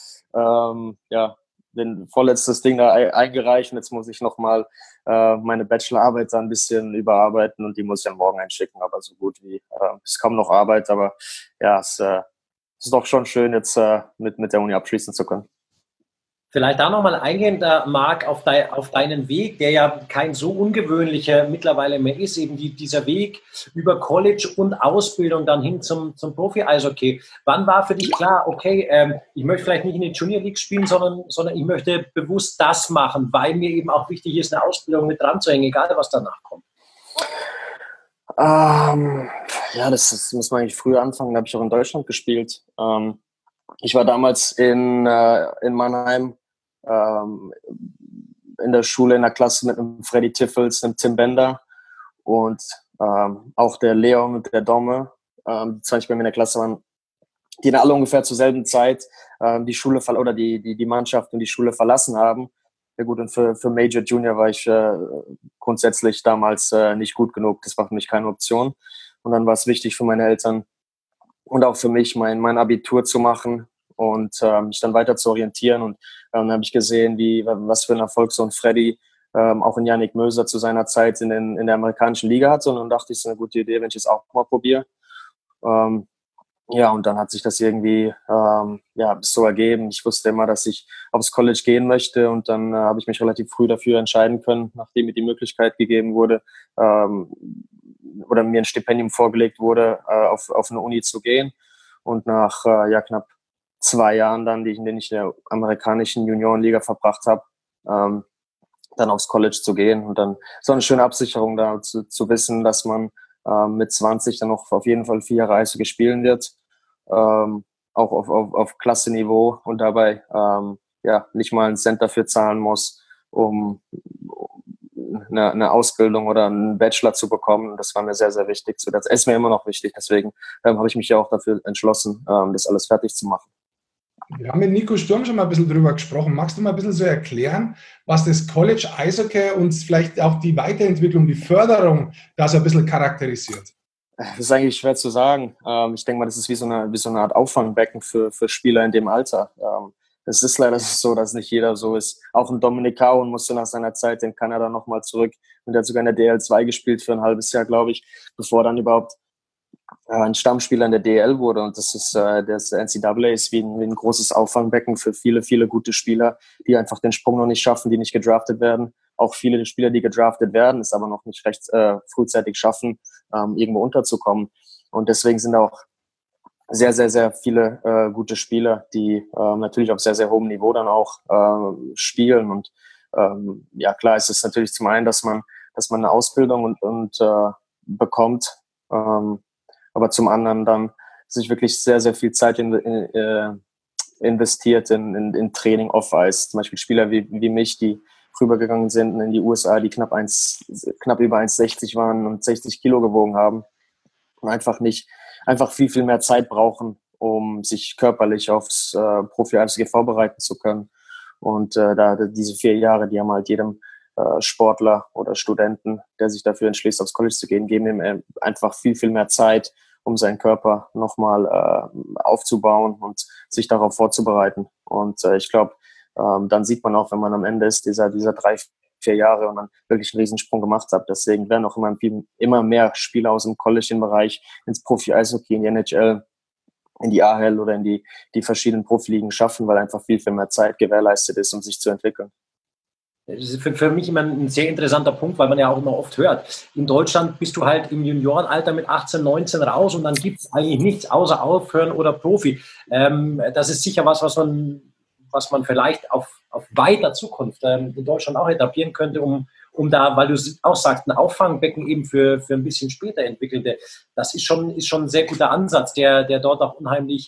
vorletztes Ding da eingereicht. Und jetzt muss ich nochmal meine Bachelorarbeit da ein bisschen überarbeiten und die muss ich dann morgen einschicken. Aber so gut wie, es kaum noch Arbeit, aber ja, es ist doch schon schön, jetzt mit der Uni abschließen zu können. Vielleicht da nochmal eingehen, Marc, auf deinen Weg, der ja kein so ungewöhnlicher mittlerweile mehr ist, eben dieser Weg über College und Ausbildung dann hin zum Profi-Eishockey. Wann war für dich klar, okay, ich möchte vielleicht nicht in die Junior League spielen, sondern ich möchte bewusst das machen, weil mir eben auch wichtig ist, eine Ausbildung mit dran zu hängen, egal was danach kommt? Das muss man eigentlich früher anfangen, da habe ich auch in Deutschland gespielt. Ich war damals in Mannheim in der Schule, in der Klasse mit einem Freddy Tiffels, einem Tim Bender und auch der Leon und der Domme, die 20 bei mir in der Klasse waren, die dann alle ungefähr zur selben Zeit die Schule oder die Mannschaft und die Schule verlassen haben. Ja gut, und für Major Junior war ich grundsätzlich damals nicht gut genug. Das war für mich keine Option. Und dann war es wichtig für meine Eltern und auch für mich, mein Abitur zu machen und mich dann weiter zu orientieren. Und dann habe ich gesehen, was für ein Erfolg so ein Freddy auch in Yannick Möser zu seiner Zeit in der amerikanischen Liga hatte. Und dann dachte ich, es ist eine gute Idee, wenn ich es auch mal probiere. Und dann hat sich das irgendwie so ergeben. Ich wusste immer, dass ich aufs College gehen möchte und dann habe ich mich relativ früh dafür entscheiden können, nachdem mir die Möglichkeit gegeben wurde oder mir ein Stipendium vorgelegt wurde, auf eine Uni zu gehen. Und nach knapp 2 Jahren dann, in denen ich in der amerikanischen Juniorenliga verbracht habe, dann aufs College zu gehen und dann so eine schöne Absicherung da zu wissen, dass man mit 20 dann noch auf jeden Fall 4 Jahre Eishockey spielen wird, auch auf Klasse-Niveau und dabei nicht mal einen Cent dafür zahlen muss, um eine Ausbildung oder einen Bachelor zu bekommen. Das war mir sehr, sehr wichtig. Das ist mir immer noch wichtig. Deswegen habe ich mich ja auch dafür entschlossen, das alles fertig zu machen. Wir haben mit Nico Sturm schon mal ein bisschen drüber gesprochen. Magst du mal ein bisschen so erklären, was das College Eishockey und vielleicht auch die Weiterentwicklung, die Förderung da so ein bisschen charakterisiert? Das ist eigentlich schwer zu sagen. Ich denke mal, das ist wie so eine Art Auffangbecken für Spieler in dem Alter. Es ist leider so, dass nicht jeder so ist. Auch ein Dominik Kauen musste nach seiner Zeit in Kanada nochmal zurück und der hat sogar in der DL2 gespielt für ein halbes Jahr, glaube ich, bevor dann überhaupt ein Stammspieler in der DL wurde. Und das NCAA ist wie ein großes Auffangbecken für viele, viele gute Spieler, die einfach den Sprung noch nicht schaffen, die nicht gedraftet werden. Auch viele Spieler, die gedraftet werden, es aber noch nicht recht frühzeitig schaffen, irgendwo unterzukommen. Und deswegen sind auch sehr, sehr, sehr viele gute Spieler, die natürlich auf sehr, sehr hohem Niveau dann auch spielen. Und klar ist es natürlich zum einen, dass man eine Ausbildung und bekommt, aber zum anderen dann sich wirklich sehr, sehr viel Zeit investiert in Training off-Ice. Zum Beispiel Spieler wie mich, die rübergegangen sind in die USA, die knapp über 1,60 waren und 60 Kilo gewogen haben und einfach viel, viel mehr Zeit brauchen, um sich körperlich aufs Profi-Eishockey vorbereiten zu können. Und diese 4 Jahre, die haben halt jedem Sportler oder Studenten, der sich dafür entschließt, aufs College zu gehen, geben ihm einfach viel, viel mehr Zeit, um seinen Körper nochmal aufzubauen und sich darauf vorzubereiten. Und ich glaube, dann sieht man auch, wenn man am Ende ist, dieser 3-4 Jahre und man wirklich einen Riesensprung gemacht hat. Deswegen werden auch immer mehr Spieler aus dem College-Bereich ins Profi-Eishockey, in die NHL, in die AHL oder in die verschiedenen Profiligen schaffen, weil einfach viel, viel mehr Zeit gewährleistet ist, um sich zu entwickeln. Das ist für mich immer ein sehr interessanter Punkt, weil man ja auch immer oft hört, in Deutschland bist du halt im Juniorenalter mit 18, 19 raus und dann gibt es eigentlich nichts außer Aufhören oder Profi. Das ist sicher was man vielleicht auf weiter Zukunft in Deutschland auch etablieren könnte, um da, weil du auch sagst, ein Auffangbecken eben für ein bisschen später Entwickelte. Das ist schon ein sehr guter Ansatz, der dort auch unheimlich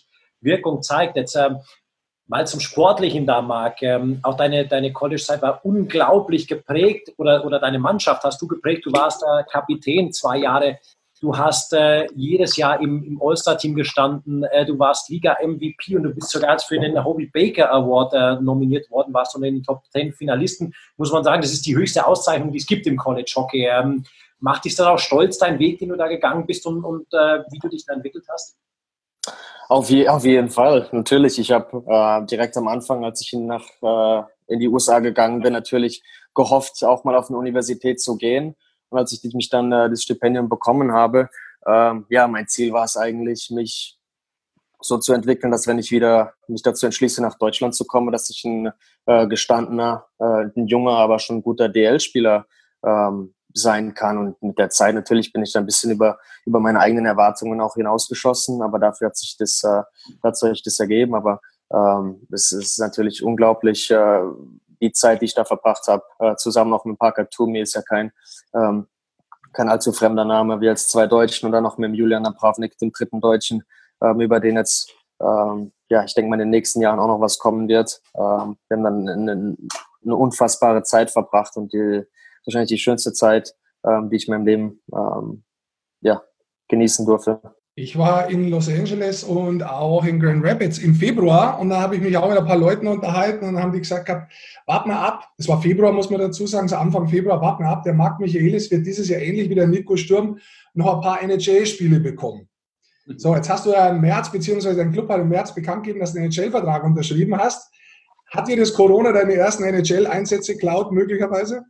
Wirkung zeigt. Jetzt mal zum Sportlichen da, Marc. Auch deine College-Zeit war unglaublich geprägt oder deine Mannschaft hast du geprägt. Du warst Kapitän 2 Jahre. Du hast jedes Jahr im All-Star-Team gestanden. Du warst Liga-MVP und du bist sogar für den Hobie Baker Award nominiert worden, warst unter den Top 10 Finalisten. Muss man sagen, das ist die höchste Auszeichnung, die es gibt im College-Hockey. Macht dich das auch stolz, dein Weg, den du da gegangen bist und wie du dich da entwickelt hast? Auf jeden Fall, natürlich. Ich habe direkt am Anfang, als ich in die USA gegangen bin, natürlich gehofft, auch mal auf eine Universität zu gehen. Und als ich mich dann das Stipendium bekommen habe, mein Ziel war es eigentlich, mich so zu entwickeln, dass wenn ich wieder mich dazu entschließe, nach Deutschland zu kommen, dass ich ein gestandener, ein junger, aber schon guter DL-Spieler sein kann. Und mit der Zeit natürlich bin ich da ein bisschen über meine eigenen Erwartungen auch hinausgeschossen, aber dafür hat sich das ergeben. Aber es ist natürlich unglaublich, die Zeit, die ich da verbracht habe, zusammen auch mit Parker Toomey, ist ja kein allzu fremder Name, wir als 2 Deutschen und dann noch mit dem Julian Napravnik, dem 3. Deutschen, über den jetzt, ich denke mal, in den nächsten Jahren auch noch was kommen wird. Wir haben dann eine unfassbare Zeit verbracht und wahrscheinlich die schönste Zeit, die ich in meinem Leben genießen durfte. Ich war in Los Angeles und auch in Grand Rapids im Februar und da habe ich mich auch mit ein paar Leuten unterhalten und dann haben die gesagt gehabt, wart mal ab, es war Februar, muss man dazu sagen, so Anfang Februar, wart mal ab, der Marc Michaelis wird dieses Jahr ähnlich wie der Nico Sturm noch ein paar NHL-Spiele bekommen. So, jetzt hast du ja im März, beziehungsweise dein Club hat im März bekannt gegeben, dass du einen NHL-Vertrag unterschrieben hast. Hat dir das Corona deine ersten NHL-Einsätze geklaut, möglicherweise?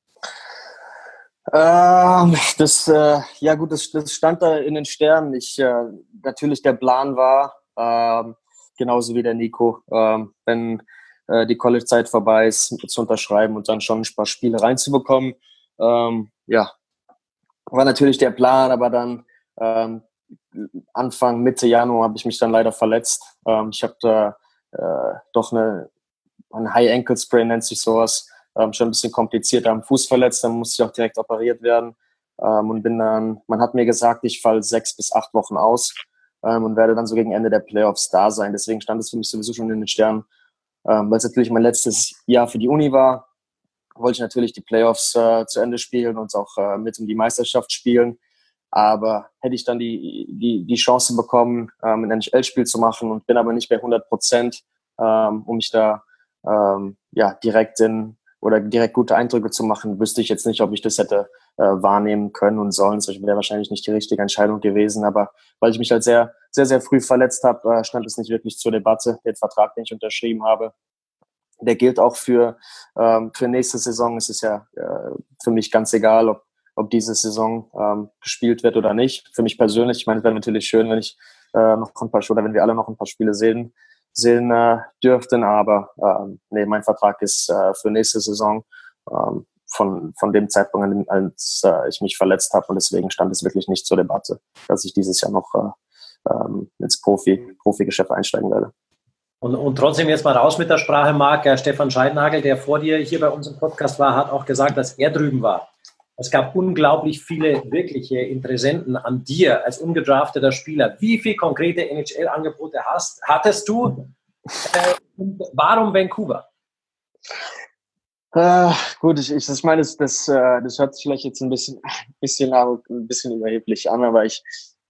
Das stand da in den Sternen. Natürlich der Plan war, genauso wie der Nico, wenn die College-Zeit vorbei ist, zu unterschreiben und dann schon ein paar Spiele reinzubekommen. War natürlich der Plan, aber dann Mitte Januar habe ich mich dann leider verletzt. Ich habe da doch ein High Ankle Sprain, nennt sich sowas. Schon ein bisschen kompliziert am Fuß verletzt, dann musste ich auch direkt operiert werden und man hat mir gesagt, ich falle 6 bis 8 Wochen aus und werde dann so gegen Ende der Playoffs da sein. Deswegen stand es für mich sowieso schon in den Sternen. Weil es natürlich mein letztes Jahr für die Uni war, wollte ich natürlich die Playoffs zu Ende spielen und auch mit um die Meisterschaft spielen. Aber hätte ich dann die Chance bekommen, ein NHL-Spiel zu machen und bin aber nicht bei 100%, um mich da direkt gute Eindrücke zu machen, wüsste ich jetzt nicht, ob ich das hätte wahrnehmen können und sollen. Das wäre wahrscheinlich nicht die richtige Entscheidung gewesen. Aber weil ich mich halt sehr, sehr, sehr früh verletzt habe, stand es nicht wirklich zur Debatte. Der Vertrag, den ich unterschrieben habe, der gilt auch für nächste Saison. Es ist ja für mich ganz egal, ob diese Saison gespielt wird oder nicht. Für mich persönlich, ich meine, es wäre natürlich schön, wenn ich wenn wir alle noch ein paar Spiele sehen dürften, aber mein Vertrag ist für nächste Saison von dem Zeitpunkt, als ich mich verletzt habe und deswegen stand es wirklich nicht zur Debatte, dass ich dieses Jahr noch ins Profigeschäft einsteigen werde. Und trotzdem jetzt mal raus mit der Sprache, Marc. Stefan Scheidnagel, der vor dir hier bei uns im Podcast war, hat auch gesagt, dass er drüben war. Es gab unglaublich viele wirkliche Interessenten an dir als ungedrafteter Spieler. Wie viele konkrete NHL-Angebote hattest du? Und warum Vancouver? Gut, ich meine, das hört sich vielleicht jetzt ein bisschen überheblich an, aber ich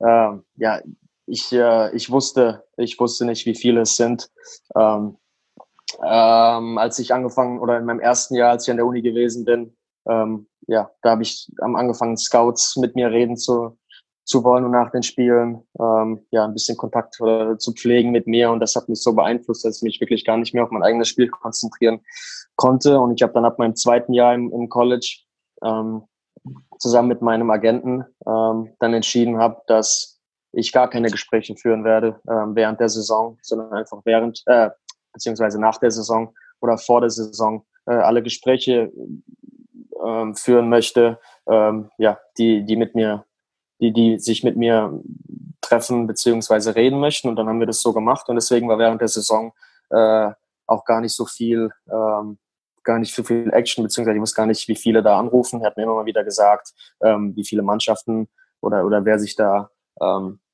wusste nicht, wie viele es sind. Als ich angefangen oder in meinem ersten Jahr, als ich an der Uni gewesen bin, da habe ich angefangen, Scouts mit mir reden zu wollen und nach den Spielen ein bisschen Kontakt zu pflegen mit mir und das hat mich so beeinflusst, dass ich mich wirklich gar nicht mehr auf mein eigenes Spiel konzentrieren konnte und ich habe dann ab meinem 2. Jahr im College zusammen mit meinem Agenten dann entschieden habe, dass ich gar keine Gespräche führen werde während der Saison, sondern einfach beziehungsweise nach der Saison oder vor der Saison alle Gespräche führen möchte, die sich mit mir treffen beziehungsweise reden möchten. Und dann haben wir das so gemacht. Und deswegen war während der Saison auch gar nicht so viel Action, beziehungsweise ich wusste gar nicht, wie viele da anrufen. Er hat mir immer mal wieder gesagt, wie viele Mannschaften oder wer sich da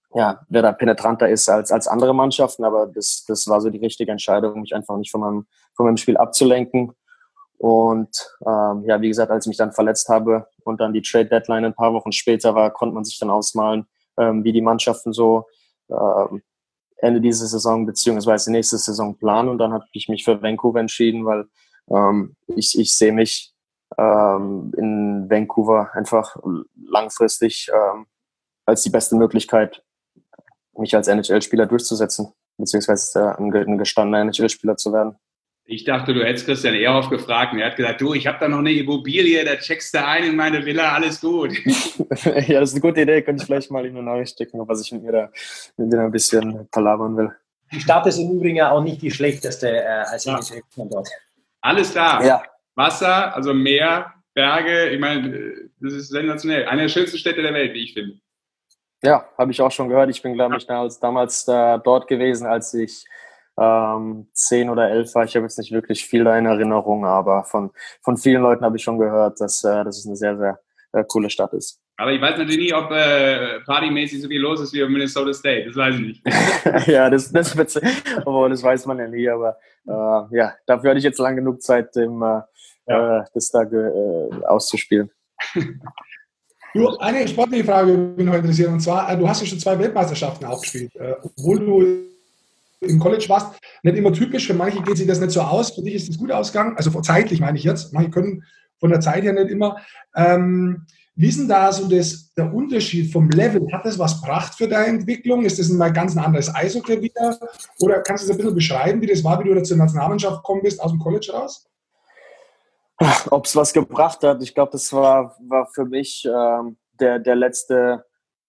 wer da penetranter ist als andere Mannschaften, aber das war so die richtige Entscheidung, mich einfach nicht von meinem Spiel abzulenken. Und wie gesagt, als ich mich dann verletzt habe und dann die Trade-Deadline ein paar Wochen später war, konnte man sich dann ausmalen, wie die Mannschaften so Ende dieser Saison beziehungsweise nächste Saison planen. Und dann habe ich mich für Vancouver entschieden, weil ich sehe mich in Vancouver einfach langfristig als die beste Möglichkeit, mich als NHL-Spieler durchzusetzen, beziehungsweise ein gestandener NHL-Spieler zu werden. Ich dachte, du hättest Christian Ehrhoff gefragt und er hat gesagt, du, ich habe da noch eine Immobilie, da checkst du ein in meine Villa, alles gut. Ja, das ist eine gute Idee, könnte ich vielleicht mal in eine Nachricht stecken, was ich mit mir da ein bisschen palabern will. Die Stadt ist im Übrigen ja auch nicht die schlechteste als NHL dort. Alles da. Ja. Wasser, also Meer, Berge, ich meine, das ist sensationell. Eine der schönsten Städte der Welt, wie ich finde. Ja, habe ich auch schon gehört. Ich bin, glaube ich, damals dort gewesen, als ich 10 oder 11 war. Ich habe jetzt nicht wirklich viel da in Erinnerung, aber von vielen Leuten habe ich schon gehört, dass es eine sehr, sehr coole Stadt ist. Aber ich weiß natürlich nie, ob partymäßig so viel los ist wie in Minnesota State. Das weiß ich nicht. Ja, das weiß man ja nie. Aber dafür hatte ich jetzt lang genug Zeit, das da auszuspielen. Du, eine sportliche Frage würde mich noch interessieren. Und zwar, du hast ja schon 2 Weltmeisterschaften aufgespielt. Obwohl du im College warst, nicht immer typisch. Für manche geht sich das nicht so aus. Für dich ist das gut ausgegangen. Also zeitlich meine ich jetzt. Manche können von der Zeit her nicht immer. Wie ist denn da so der Unterschied vom Level? Hat das was gebracht für deine Entwicklung? Ist das mal ganz ein anderes Eishockey wieder? Oder kannst du das ein bisschen beschreiben, wie das war, wie du da zur Nationalmannschaft gekommen bist, aus dem College raus? Ob es was gebracht hat? Ich glaube, das war für mich der letzte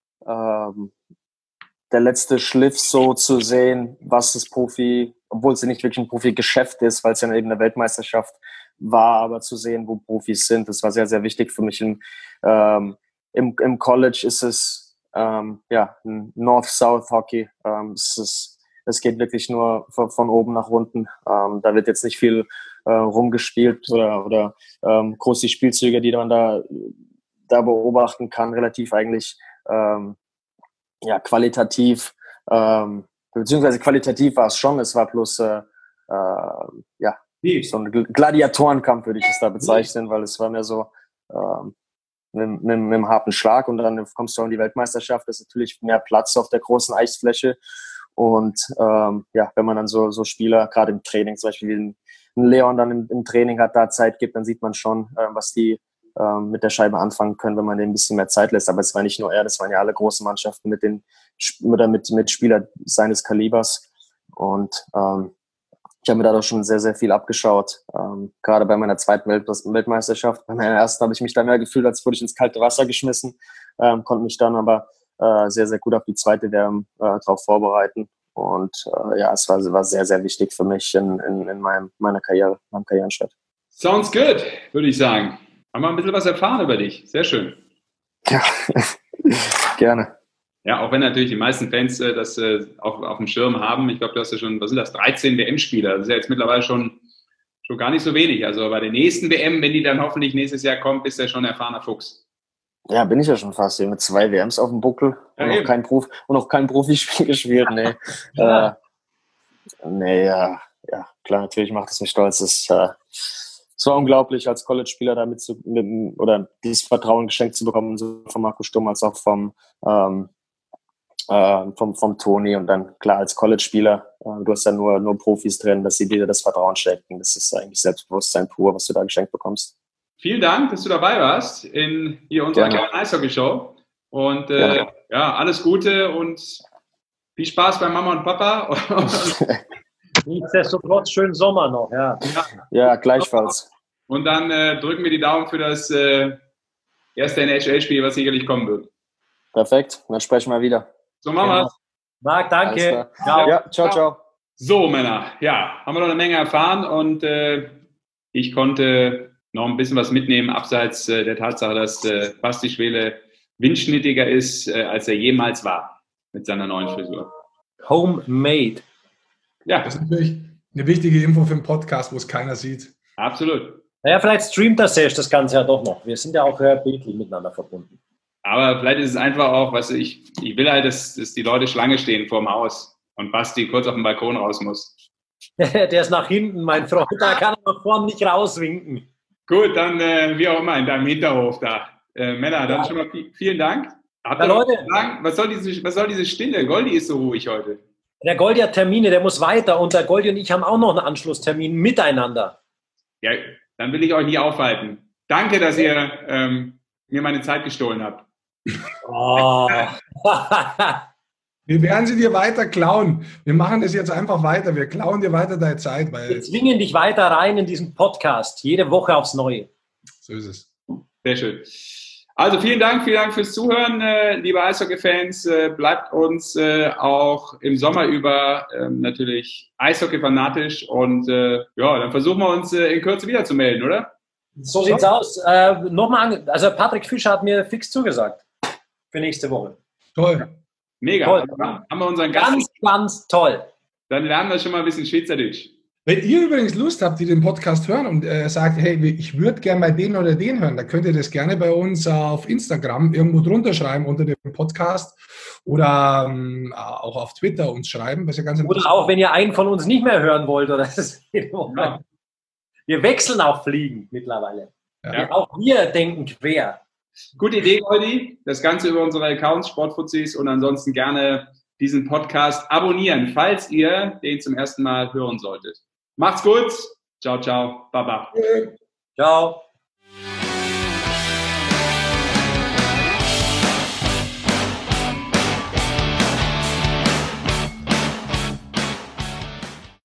Schliff, so zu sehen, was das obwohl es ja nicht wirklich ein Profi-Geschäft ist, weil es ja eben eine Weltmeisterschaft war, aber zu sehen, wo Profis sind, das war sehr, sehr wichtig für mich. Im College ist es ein North-South-Hockey. Es geht wirklich nur von oben nach unten. Da wird jetzt nicht viel rumgespielt oder groß die Spielzüge, die man da beobachten kann, relativ eigentlich qualitativ, beziehungsweise qualitativ war es schon, es war bloß so ein Gladiatorenkampf, würde ich es da bezeichnen, weil es war mehr so mit einem harten Schlag und dann kommst du in die Weltmeisterschaft, das ist natürlich mehr Platz auf der großen Eisfläche und wenn man dann so Spieler, gerade im Training, zum Beispiel wie ein Leon dann im Training hat, da Zeit gibt, dann sieht man schon, was die mit der Scheibe anfangen können, wenn man denen ein bisschen mehr Zeit lässt. Aber es war nicht nur er, das waren ja alle großen Mannschaften mit Spielern seines Kalibers. Und ich habe mir da doch schon sehr, sehr viel abgeschaut. Gerade bei meiner zweiten Weltmeisterschaft. Bei meiner ersten habe ich mich da mehr gefühlt, als wurde ich ins kalte Wasser geschmissen. Konnte mich dann aber sehr, sehr gut auf die zweite WM drauf vorbereiten. Und es war sehr, sehr wichtig für mich in meiner Karriere, meinem Karrierenschritt. Sounds good, würde ich sagen. Haben wir ein bisschen was erfahren über dich. Sehr schön. Ja, gerne. Ja, auch wenn natürlich die meisten Fans das auf dem Schirm haben. Ich glaube, du hast ja schon, 13 WM-Spieler. Das ist ja jetzt mittlerweile schon gar nicht so wenig. Also bei der nächsten WM, wenn die dann hoffentlich nächstes Jahr kommt, bist du ja schon ein erfahrener Fuchs. Ja, bin ich ja schon fast. Mit 2 WMs auf dem Buckel und noch kein Profispiel gespielt. Nee. Klar, natürlich macht es mich stolz. Es war unglaublich, als College-Spieler da oder dieses Vertrauen geschenkt zu bekommen, so von Marco Sturm als auch vom Toni und dann klar als College-Spieler, du hast ja nur Profis drin, dass sie dir das Vertrauen schenken. Das ist eigentlich Selbstbewusstsein pur, was du da geschenkt bekommst. Vielen Dank, dass du dabei warst in hier unserer kleinen Eishockey-Show. Und alles Gute und viel Spaß bei Mama und Papa. Nichtsdestotrotz schönen Sommer noch. Ja, gleichfalls. Und dann drücken wir die Daumen für das erste NHL-Spiel, was sicherlich kommen wird. Perfekt, dann sprechen wir wieder. So machen wir es. Marc, danke. Ciao. Ja, ciao. So, Männer, haben wir noch eine Menge erfahren und ich konnte noch ein bisschen was mitnehmen, abseits der Tatsache, dass Basti Schwele windschnittiger ist, als er jemals war mit seiner neuen Frisur. Homemade. Ja. Das ist natürlich eine wichtige Info für einen Podcast, wo es keiner sieht. Absolut. Naja, vielleicht streamt das Ganze ja doch noch. Wir sind ja auch bildlich miteinander verbunden. Aber vielleicht ist es einfach auch, weißt du, ich will halt, dass die Leute Schlange stehen vorm Haus und Basti kurz auf den Balkon raus muss. Der ist nach hinten, mein Freund. Da kann er nach vorne nicht rauswinken. Gut, dann wie auch immer in deinem Hinterhof da. Männer, dann schon mal vielen Dank. Habt ihr noch Leute. Fragen? Was soll diese Stille? Goldi ist so ruhig heute. Der Goldi hat Termine, der muss weiter. Und der Goldi und ich haben auch noch einen Anschlusstermin miteinander. Ja, dann will ich euch nie aufhalten. Danke, dass ihr mir meine Zeit gestohlen habt. Oh. Wir werden sie dir weiter klauen. Wir machen das jetzt einfach weiter. Wir klauen dir weiter deine Zeit. Weil Wir zwingen dich weiter rein in diesen Podcast. Jede Woche aufs Neue. so ist es. Sehr schön. Also vielen Dank fürs Zuhören, liebe Eishockey-Fans. Bleibt uns auch im Sommer über natürlich Eishockey-fanatisch und dann versuchen wir uns in Kürze wieder zu melden, oder? So sieht's aus. Nochmal, also Patrick Fischer hat mir fix zugesagt für nächste Woche. Toll. Mega. Toll. Dann haben wir unseren Gast. Ganz, ganz toll. Dann lernen wir schon mal ein bisschen Schweizerdeutsch. Wenn ihr übrigens Lust habt, die den Podcast hören und sagt, hey, ich würde gerne mal den oder den hören, dann könnt ihr das gerne bei uns auf Instagram irgendwo drunter schreiben unter dem Podcast oder auch auf Twitter uns schreiben. Was ja ganz Oder auch, wenn ihr einen von uns nicht mehr hören wollt. Oder Ja. Wir wechseln auch Fliegen mittlerweile. Ja. Auch wir denken quer. Gute Idee, Goldi. Das Ganze über unsere Accounts, Sportfuzis, und ansonsten gerne diesen Podcast abonnieren, falls ihr den zum ersten Mal hören solltet. Macht's gut. Ciao, ciao. Baba. Ciao.